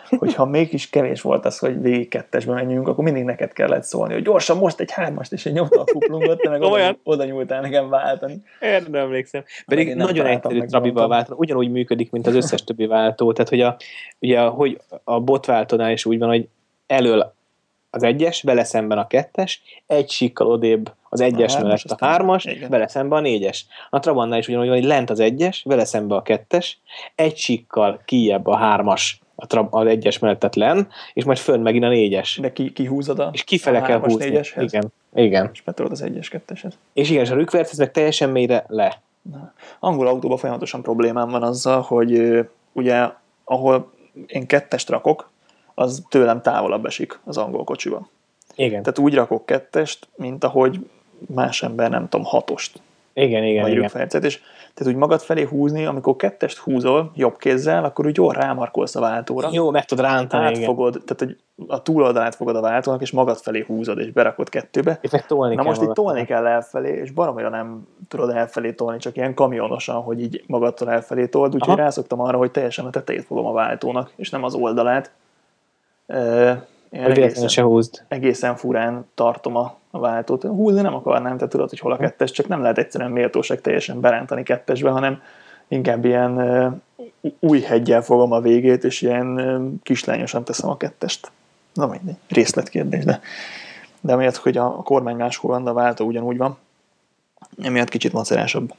[SPEAKER 1] hogyha mégis kevés volt az, hogy végig kettesbe menjünk, akkor mindig neked kellett szólni, hogy gyorsan most egy hármast, és én nyomtam a kuplungot, te meg oda, oda nyúltál nekem váltani.
[SPEAKER 2] Erre nem emlékszem. Pedig nagyon egyszerű Trabival váltani, ugyanúgy működik, mint az összes többi váltó. Tehát, hogy a, ugye, hogy a botváltónál is úgy van, hogy elől az egyes, vele szemben a kettes, egy síkkal odébb az egyes a mellett a hármas, igen. Vele szemben a négyes. A Trabantnál is ugyanúgy van, hogy lent az egyes, vele szemben a kettes, egy síkkal kijebb a hármas, a trab, az egyes mellett, tehát len, és majd fönn megint a négyes.
[SPEAKER 1] De ki, kihúzod a,
[SPEAKER 2] és kifele
[SPEAKER 1] a
[SPEAKER 2] kell húzni.
[SPEAKER 1] négyeshez?
[SPEAKER 2] Igen, igen.
[SPEAKER 1] És betolod az egyes, ketteshez.
[SPEAKER 2] És igen, és a rükverc, ez meg teljesen mélyre le.
[SPEAKER 1] Na. Angol autóban folyamatosan problémám van azzal, hogy ugye, ahol én kettest rakok, az tőlem távolabb esik az angol kocsiban.
[SPEAKER 2] Igen.
[SPEAKER 1] Tehát úgy rakok kettest, mint ahogy más ember, nem tudom, hatost.
[SPEAKER 2] Igen, igen,
[SPEAKER 1] vagy
[SPEAKER 2] igen.
[SPEAKER 1] rükvercet, és tehát úgy magad felé húzni, amikor kettest húzol jobb kézzel, akkor úgy jól rámarkolsz a váltóra.
[SPEAKER 2] Jó, meg tudod rántani,
[SPEAKER 1] átfogod,
[SPEAKER 2] igen.
[SPEAKER 1] tehát hogy a túloldalát fogod a váltónak, és magad felé húzod, és berakod kettőbe.
[SPEAKER 2] És meg tolni
[SPEAKER 1] Na
[SPEAKER 2] kell
[SPEAKER 1] most itt tolni
[SPEAKER 2] magad.
[SPEAKER 1] kell elfelé, és baromira nem tudod elfelé tolni, csak ilyen kamionosan, hogy így magadtól elfelé told, úgyhogy rászoktam arra, hogy teljesen a tetejét fogom a váltónak, és nem az oldalát. Én egészen,
[SPEAKER 2] se húzd.
[SPEAKER 1] egészen furán tartom a, a váltót. Húzni nem akarnám, te tudod, hogy hol a kettes, csak nem lehet egyszerűen méltóság teljesen berántani kettesbe, hanem inkább ilyen uh, új heggyel fogom a végét, és ilyen uh, kislányosan teszem a kettest. Na mindegy, részletkérdés, de, de amiatt, hogy a kormány máshol van, de a váltó ugyanúgy van, emiatt kicsit macerásabb.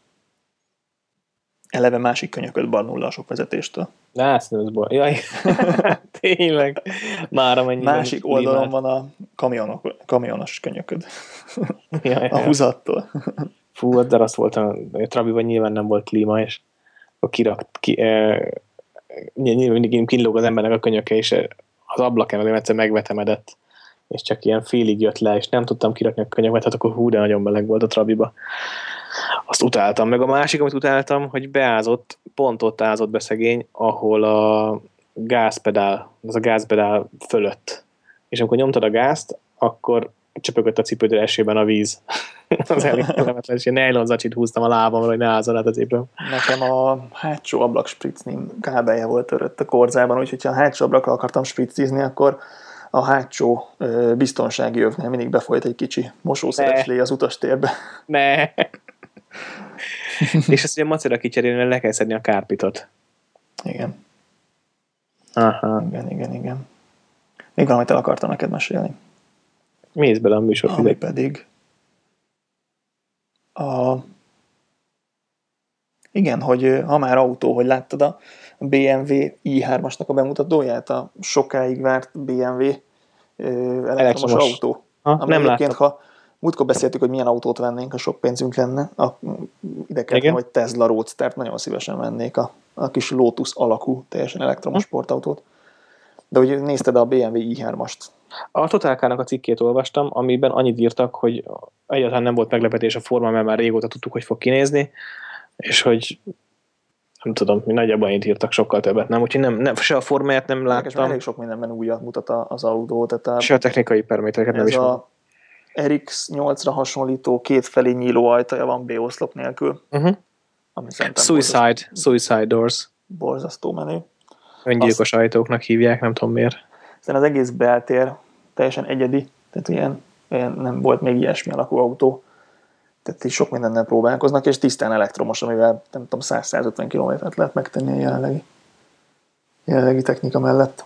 [SPEAKER 1] Eleve másik könyököt barnulla a sok vezetéstől.
[SPEAKER 2] Lász, ez baj. Jaj, tényleg. Már amennyi.
[SPEAKER 1] Másik oldalon van a kamionok, kamionos könyököd.
[SPEAKER 2] Jaj,
[SPEAKER 1] a húzattól.
[SPEAKER 2] Fú, de azt volt, a Trabiban nyilván nem volt klíma, és akkor kirakt, ki, eh, nyilván mindig kilóg az embernek a könyöke, és az ablak emelőm egyszer megvetemedett, és csak ilyen félig jött le, és nem tudtam kirakni a könyöket, hát akkor hú, de nagyon meleg volt a Trabiba. Azt utáltam. Meg a másik, amit utáltam, hogy beázott, pont ott ázott be szegény, ahol a gázpedál, az a gázpedál fölött. És amikor nyomtad a gázt, akkor csöpögött a cipődő esőben a víz. Az elég kellemetlen, és én nylon zacsit húztam a lábamra, hogy ne ázzon át az éppen.
[SPEAKER 1] Nekem a hátsó ablak spricni kábelje volt törött a korzában, úgyhogy ha a hátsó ablakra akartam spricizni, akkor a hátsó ö, biztonsági övnél mindig befolyt egy kicsi mosószereslé az utastérbe.
[SPEAKER 2] Ne. És azt ugye macera kicserélni, mert le kell szedni a kárpitot.
[SPEAKER 1] Igen.
[SPEAKER 2] Aha.
[SPEAKER 1] Igen, igen, igen. Még valamit el akartam neked mesélni.
[SPEAKER 2] Mész bele a műsor.
[SPEAKER 1] Ami pedig a... Igen, hogy ha már autó, hogy láttad a bé em vé i hármasnak a bemutatóját, a sokáig várt bé em vé elektromos, elektromos autó.
[SPEAKER 2] Ha,
[SPEAKER 1] ami
[SPEAKER 2] nem
[SPEAKER 1] egyébként,
[SPEAKER 2] láttam.
[SPEAKER 1] ha múltkor beszéltük, hogy milyen autót vennénk, ha sok pénzünk lenne, a, ide kellene, hogy Tesla Roadster-t nagyon szívesen vennék, a, a kis Lotus alakú, teljesen elektromos hm. sportautót. De hogy nézted a bé em vé i hármast?
[SPEAKER 2] A Totalkának a cikkét olvastam, amiben annyit írtak, hogy egyáltalán nem volt meglepetés a forma, mert már régóta tudtuk, hogy fog kinézni, és hogy nem tudom, mi nagyjából annyit írtak, sokkal többet nem, úgyhogy nem, nem, se a formáját nem láttam.
[SPEAKER 1] Elég sok mindenben újat mutat az autó. Tehát a,
[SPEAKER 2] se a technikai paramétereket nem is van.
[SPEAKER 1] Ez a er iksz nyolcra hasonlító kétfelé nyíló ajtaja van B-oszlop nélkül.
[SPEAKER 2] Uh-huh. Suicide, borzasztó, Suicide Doors.
[SPEAKER 1] Borzasztó menő.
[SPEAKER 2] Öngyilkos Azt, ajtóknak hívják, nem tudom miért.
[SPEAKER 1] Aztán az egész beltér teljesen egyedi, tehát ilyen, ilyen nem volt még ilyesmi alakú autó. Tehát így sok mindennel próbálkoznak, és tisztán elektromos, amivel nem tudom, száz-százötven kilométert lehet megtenni a jelenlegi, jelenlegi technika mellett.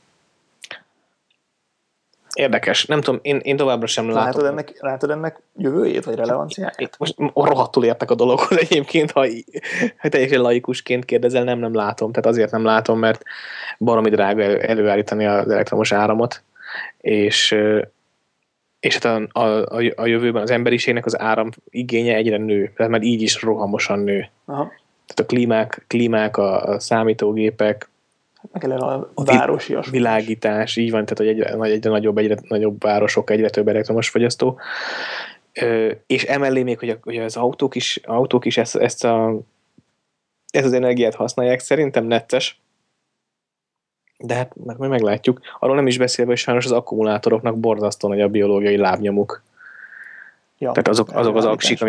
[SPEAKER 2] Érdekes. Nem tudom, én, én továbbra sem látom.
[SPEAKER 1] Látod ennek, látod ennek jövőjét, vagy relevanciáját?
[SPEAKER 2] Most rohadtul értek a dologhoz egyébként, ha, ha teljesen laikusként kérdezel, nem, nem látom. Tehát azért nem látom, mert baromi drága elő, előállítani az elektromos áramot, és, és hát a, a, a jövőben az emberiségnek az áram igénye egyre nő, tehát már így is rohamosan nő. Aha. Tehát a klímák, klímák a, a számítógépek,
[SPEAKER 1] meg a, a városias
[SPEAKER 2] világítás, így van, tehát hogy egyre, egyre nagyobb, egyre nagyobb városok, egyre több elektromos fogyasztó. Ö, és emellé még, hogy, a, hogy az autók is, autók is ezt, ezt, a, ezt az energiát használják, szerintem necces, de hát majd meglátjuk. Arról nem is beszélve, hogy sajnos az akkumulátoroknak borzasztó nagy a biológiai lábnyomuk. Ja, tehát azok, azok az aksik, amiket,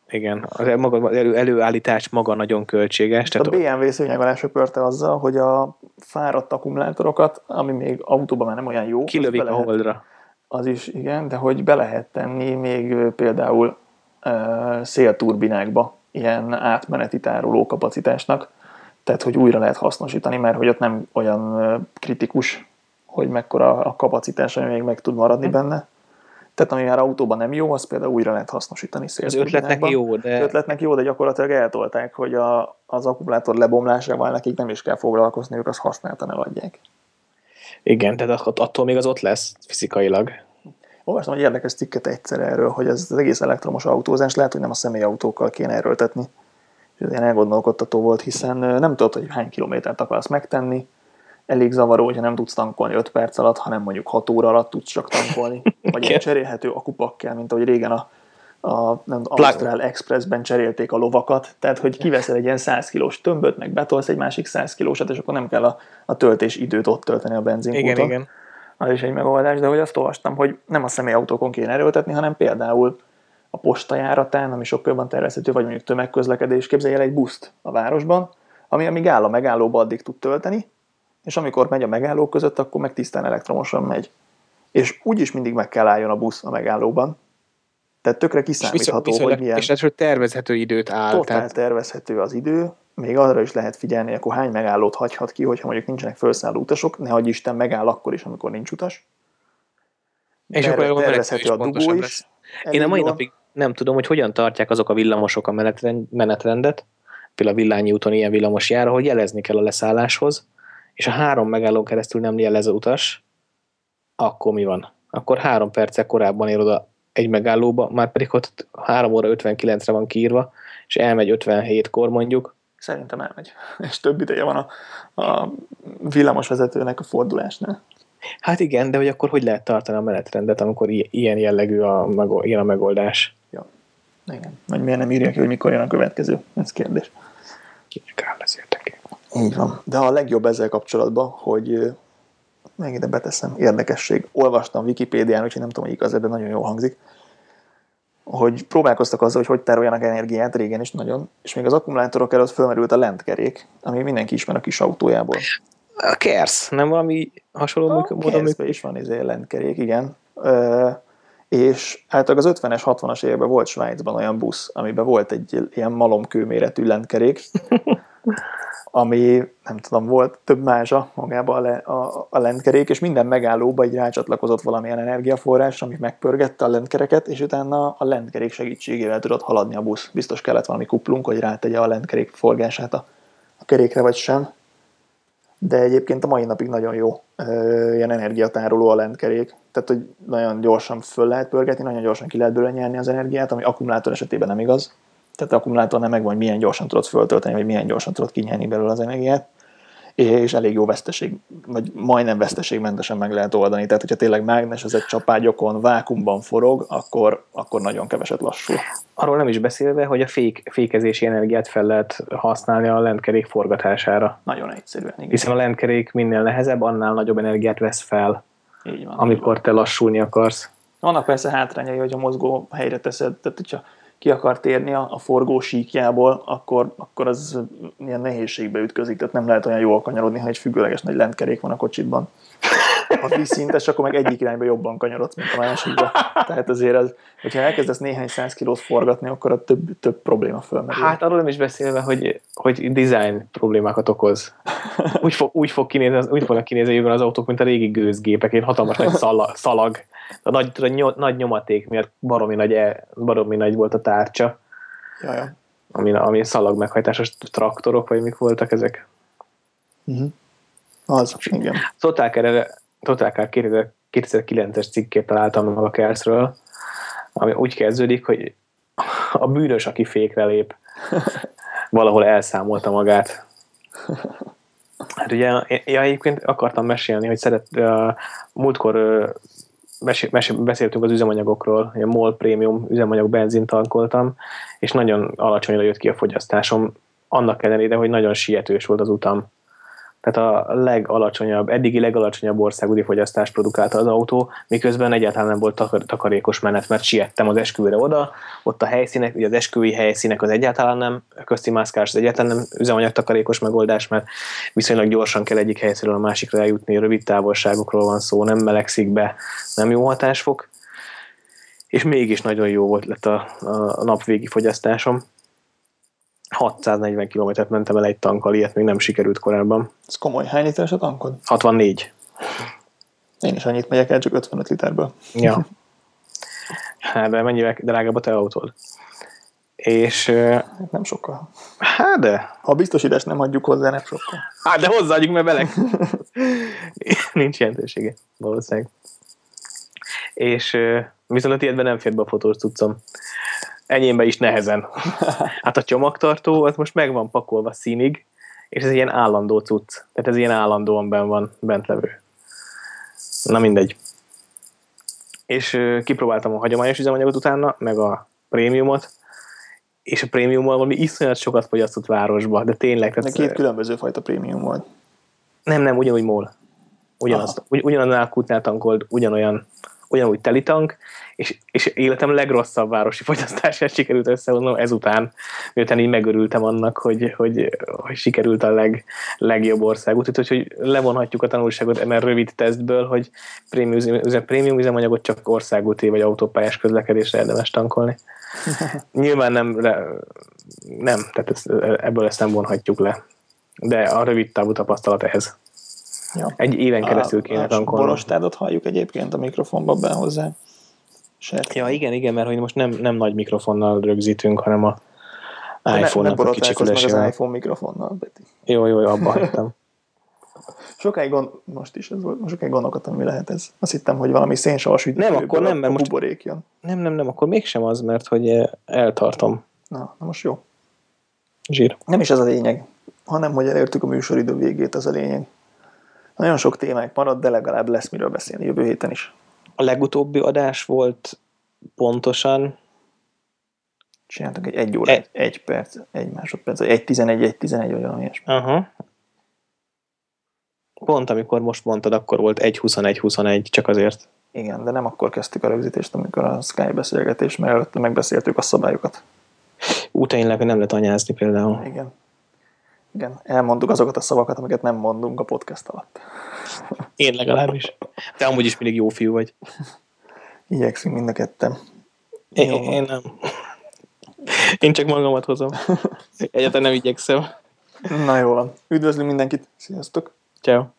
[SPEAKER 2] Igen, az maga, elő, előállítás maga nagyon költséges.
[SPEAKER 1] Tehát a bé em vé szőnyeg alá söpörte azzal, hogy a fáradt akkumulátorokat, ami még autóban már nem olyan jó,
[SPEAKER 2] kilövik a holdra.
[SPEAKER 1] Az is, igen, de hogy be lehet tenni még például uh, szélturbinákba ilyen átmeneti tároló kapacitásnak, tehát hogy újra lehet hasznosítani, mert hogy ott nem olyan uh, kritikus, hogy mekkora a kapacitás, ami még meg tud maradni hm. benne. Tehát ami már autóban nem jó, az például újra lehet hasznosítani szélturbinákban.
[SPEAKER 2] Az ötletnek jó, de...
[SPEAKER 1] ötletnek jó, de gyakorlatilag eltolták, hogy a, az akkumulátor lebomlásával nekik nem is kell foglalkozniuk, azt használtan eladják.
[SPEAKER 2] Igen, tehát attól még az ott lesz fizikailag.
[SPEAKER 1] Olvastam egy érdekes cikket egyszer erről, hogy ez az egész elektromos autózás lehet, hogy nem a személyautókkal kéne erőltetni. És ez ilyen elgondolkodtató volt, hiszen nem tudod, hogy hány kilométert akarsz megtenni. Elég zavaró, hogyha nem tudsz tankolni öt perc alatt, hanem mondjuk hat óra alatt tudsz csak tankolni. Vagy egy cserélhető akupak kell, mint ahogy régen a, a nem, Ausztrál Expressben cserélték a lovakat. Tehát, hogy kiveszel egy ilyen száz kilós tömböt, meg betolsz egy másik száz kilósat, és akkor nem kell a, a töltés időt ott tölteni a benzinkúton.
[SPEAKER 2] Igen, igen.
[SPEAKER 1] Az is egy megoldás, de hogy azt olvastam, hogy nem a személyautókon kéne erőltetni, hanem például a postajáratán, ami sokkal jobban tervezhető, vagy mondjuk tömegközlekedés, képzelj el egy buszt a városban, ami amíg áll a megállóba, addig tud tölteni, és amikor megy a megállók között, akkor meg tisztán elektromosan megy. És úgyis mindig meg kell álljon a busz a megállóban. Tehát tökre kiszámítható,
[SPEAKER 2] viszont,
[SPEAKER 1] hogy milyen...
[SPEAKER 2] És ez, hogy tervezhető időt áll.
[SPEAKER 1] Totál
[SPEAKER 2] tehát...
[SPEAKER 1] tervezhető az idő, még arra is lehet figyelni, akkor hány megállót hagyhat ki, hogyha mondjuk nincsenek felszálló utasok, ne hagyj Isten megáll akkor is, amikor nincs utas.
[SPEAKER 2] És Terve, akkor tervezhető a dugó is. Lesz. Én a mai jól. napig nem tudom, hogy hogyan tartják azok a villamosok a menetrend, menetrendet, például a Villányi úton ilyen villamos jár, hogy jelezni kell a leszálláshoz, és a három megállón keresztül nem jelez az utas, akkor mi van? Akkor három perccel korábban ér oda egy megállóba, már pedig ott három óra ötvenkilencre van kiírva, és elmegy ötvenhétkor mondjuk.
[SPEAKER 1] Szerintem elmegy. És több ideje van a, a villamosvezetőnek a fordulásnál.
[SPEAKER 2] Hát igen, de hogy akkor hogy lehet tartani a menetrendet, amikor ilyen jellegű a, ilyen a megoldás?
[SPEAKER 1] Ja. Igen. Vagy miért nem írja ki, hogy mikor jön a következő? Ez kérdés.
[SPEAKER 2] Kinek áll ez érdekel.
[SPEAKER 1] Így van. De a legjobb ezzel kapcsolatban, hogy még ide beteszem, érdekesség. Olvastam Wikipédián, úgyhogy nem tudom, hogy igaz, de nagyon jól hangzik, hogy próbálkoztak azzal, hogy hogy tároljanak energiát régen is nagyon, és még az akkumulátorok előtt fölmerült a lentkerék, ami mindenki ismer a kis autójából.
[SPEAKER 2] A KERSZ, nem valami hasonló módon működik?
[SPEAKER 1] A is van izé lentkerék, igen. Ö, és általában az ötvenes, hatvanas években volt Svájcban olyan busz, amiben volt egy ilyen malomkőméretű lentkerék, ami nem tudom, volt több mázsa magában a, le, a, a lentkerék, és minden megállóba így rácsatlakozott valamilyen energiaforrás, ami megpörgette a lentkereket, és utána a lentkerék segítségével tudott haladni a busz. Biztos kellett valami kuplunk, hogy rátegye a lentkerék forgását a, a kerékre, vagy sem. De egyébként a mai napig nagyon jó ö, ilyen energiatároló a lentkerék. Tehát, hogy nagyon gyorsan föl lehet pörgetni, nagyon gyorsan ki lehet belőle nyerni az energiát, ami akkumulátor esetében nem igaz. Tehát az akkumulátor nem megvan, hogy milyen gyorsan tudod föltölteni, vagy milyen gyorsan tudod kinyerni belőle az energiát. És elég jó veszteség, vagy majdnem veszteségmentesen meg lehet oldani. Tehát, hogyha tényleg mágnesezett csapágyokon, vákumban forog, akkor, akkor nagyon keveset lassul.
[SPEAKER 2] Arról nem is beszélve, hogy a fék, fékezési energiát fel lehet használni a lentkerék forgatására.
[SPEAKER 1] Nagyon egyszerűen. Igen.
[SPEAKER 2] Hiszen a lentkerék minél nehezebb, annál nagyobb energiát vesz fel,
[SPEAKER 1] így van,
[SPEAKER 2] amikor
[SPEAKER 1] így
[SPEAKER 2] te lassulni akarsz.
[SPEAKER 1] Vannak persze hátrányai, hogy a mozgó helyre teszed, tehát hogyha ki akar térni a, a forgó síkjából, akkor, akkor az ilyen nehézségbe ütközik, tehát nem lehet olyan jól kanyarodni, ha egy függőleges nagy lentkerék van a kocsitban. Ha vízszintes, akkor meg egyik irányba jobban kanyarodsz, mint a másikba. Tehát azért, az, hogyha elkezdesz néhány száz kilót forgatni, akkor a több, több probléma fölmerül.
[SPEAKER 2] Hát arról nem is beszélve, hogy, hogy design problémákat okoz. Úgy, fog, úgy, fog kinézni, úgy fognak kinézni jövőben az autók, mint a régi gőzgépek, egy hatalmas nagy szalag. szalag. A nagy, a nagy nyomaték miatt baromi nagy, baromi nagy volt a tárcsa.
[SPEAKER 1] Jaja.
[SPEAKER 2] Ami, ami szalag meghajtásos traktorok, vagy mik voltak ezek.
[SPEAKER 1] Uh-huh. Az, igen.
[SPEAKER 2] Totalcar kétezer-kilences cikkét találtam meg a KERSZ-ről, ami úgy kezdődik, hogy a bűnös, aki fékre lép, valahol elszámolta magát. Hát ugye, én egyébként akartam mesélni, hogy szeret, uh, múltkor uh, mesél, mesél, beszéltünk az üzemanyagokról, ilyen MOL Premium üzemanyag benzint tankoltam, és nagyon alacsonyra jött ki a fogyasztásom, annak ellenére, hogy nagyon sietős volt az utam. Tehát a legalacsonyabb, eddigi legalacsonyabb országúti fogyasztást produkálta az autó, miközben egyáltalán nem volt takar- takarékos menet, mert siettem az esküvőre oda, ott a helyszínek, ugye az esküvői helyszínek az egyáltalán nem, a közti mászkálás az egyáltalán nem üzemanyagtakarékos megoldás, mert viszonylag gyorsan kell egyik helyszínről a másikra eljutni, rövid távolságokról van szó, nem melegszik be, nem jó hatásfok, és mégis nagyon jó volt lett a, a napvégi fogyasztásom. hatszáznegyven kilométert mentem el egy tankkal, ilyet még nem sikerült korábban.
[SPEAKER 1] Ez komoly. Hány literes a tankod?
[SPEAKER 2] hatvannégy.
[SPEAKER 1] Én is annyit megyek el, csak ötvenöt literből.
[SPEAKER 2] Ja. Hát, de mennyivel drágább a te autód? És...
[SPEAKER 1] Nem sokkal.
[SPEAKER 2] Hát, de...
[SPEAKER 1] Ha a biztosítást nem adjuk hozzá, nem sokkal.
[SPEAKER 2] Hát, de hozzáadjuk, mert belek. Nincs jelentősége, valószínűleg. És viszont a tiédben nem fér be a fotós cuccom. Enyémbe is nehezen. Hát a csomagtartó, az most meg van pakolva színig, és ez ilyen állandó cucc. Tehát ez ilyen állandóan benn van, bent levő. Na mindegy. És uh, kipróbáltam a hagyományos üzemanyagot utána, meg a prémiumot, és a prémiummal valami iszonyat sokat fogyasztott városba, de tényleg.
[SPEAKER 1] De két különböző fajta prémium volt.
[SPEAKER 2] Nem, nem, ugyanúgy mól. Ugyanazt, ugy, ugyanannál kútnál tankolt, ugyanolyan, ugyanúgy telitank, és, és életem legrosszabb városi fogyasztását sikerült összevonnom ezután, miután így megörültem annak, hogy, hogy, hogy sikerült a leg, legjobb országút. Úgyhogy levonhatjuk a tanulságot ennél rövid tesztből, hogy prémium, prémium üzemanyagot csak országúti vagy autópályás közlekedésre érdemes tankolni. Nyilván nem, nem tehát ezt, ebből ezt nem vonhatjuk le. De a rövid távú tapasztalat ehhez.
[SPEAKER 1] Ja.
[SPEAKER 2] Egy éven keresztül kéne tankolni.
[SPEAKER 1] A borostádat halljuk egyébként a mikrofonba be hozzá. Sert.
[SPEAKER 2] Ja, igen, igen, mert hogy most nem, nem nagy mikrofonnal rögzítünk, hanem a iPhone-nak a kicsikölésével.
[SPEAKER 1] az iPhone mikrofonnal, Peti.
[SPEAKER 2] Jó, jó, jó, abba hagytam.
[SPEAKER 1] Sokáig gond... most is ez volt, sokáig gondolkodtam, mi lehet ez. Azt hittem, hogy valami szénsavas üdítőből
[SPEAKER 2] nem, akkor nem, mert
[SPEAKER 1] a
[SPEAKER 2] most...
[SPEAKER 1] buborék jön.
[SPEAKER 2] Nem, nem, nem, akkor mégsem az, mert hogy eltartom.
[SPEAKER 1] Na, na most jó.
[SPEAKER 2] Zsír.
[SPEAKER 1] Nem is ez a lényeg, hanem hogy elértük a műsoridő végét, az a lényeg. Nagyon sok témánk maradt, de legalább lesz miről beszélni jövő héten is.
[SPEAKER 2] A legutóbbi adás volt pontosan...
[SPEAKER 1] Csináltak egy egy óra, egy, egy perc, egy másodperc, egy tizenegy, egy tizenegy, vagy valami ilyesmi.
[SPEAKER 2] Aha. Pont amikor most mondtad, akkor volt egy huszonegy huszonegy, csak azért.
[SPEAKER 1] Igen, de nem akkor kezdtük a rögzítést, amikor a Skype beszélgetés, mert előtte megbeszéltük a szabályokat.
[SPEAKER 2] Ú, tényleg, hogy nem lehet anyázni például.
[SPEAKER 1] Igen. Igen, elmondtuk azokat a szavakat, amiket nem mondunk a podcast alatt.
[SPEAKER 2] Én legalábbis. Te amúgy is mindig jó fiú vagy.
[SPEAKER 1] Igyekszünk mind a ketten.
[SPEAKER 2] Én, én nem. Én csak magamat hozom. Egyáltalán nem igyekszem.
[SPEAKER 1] Na jó van. Üdvözlünk mindenkit. Sziasztok.
[SPEAKER 2] Ciao.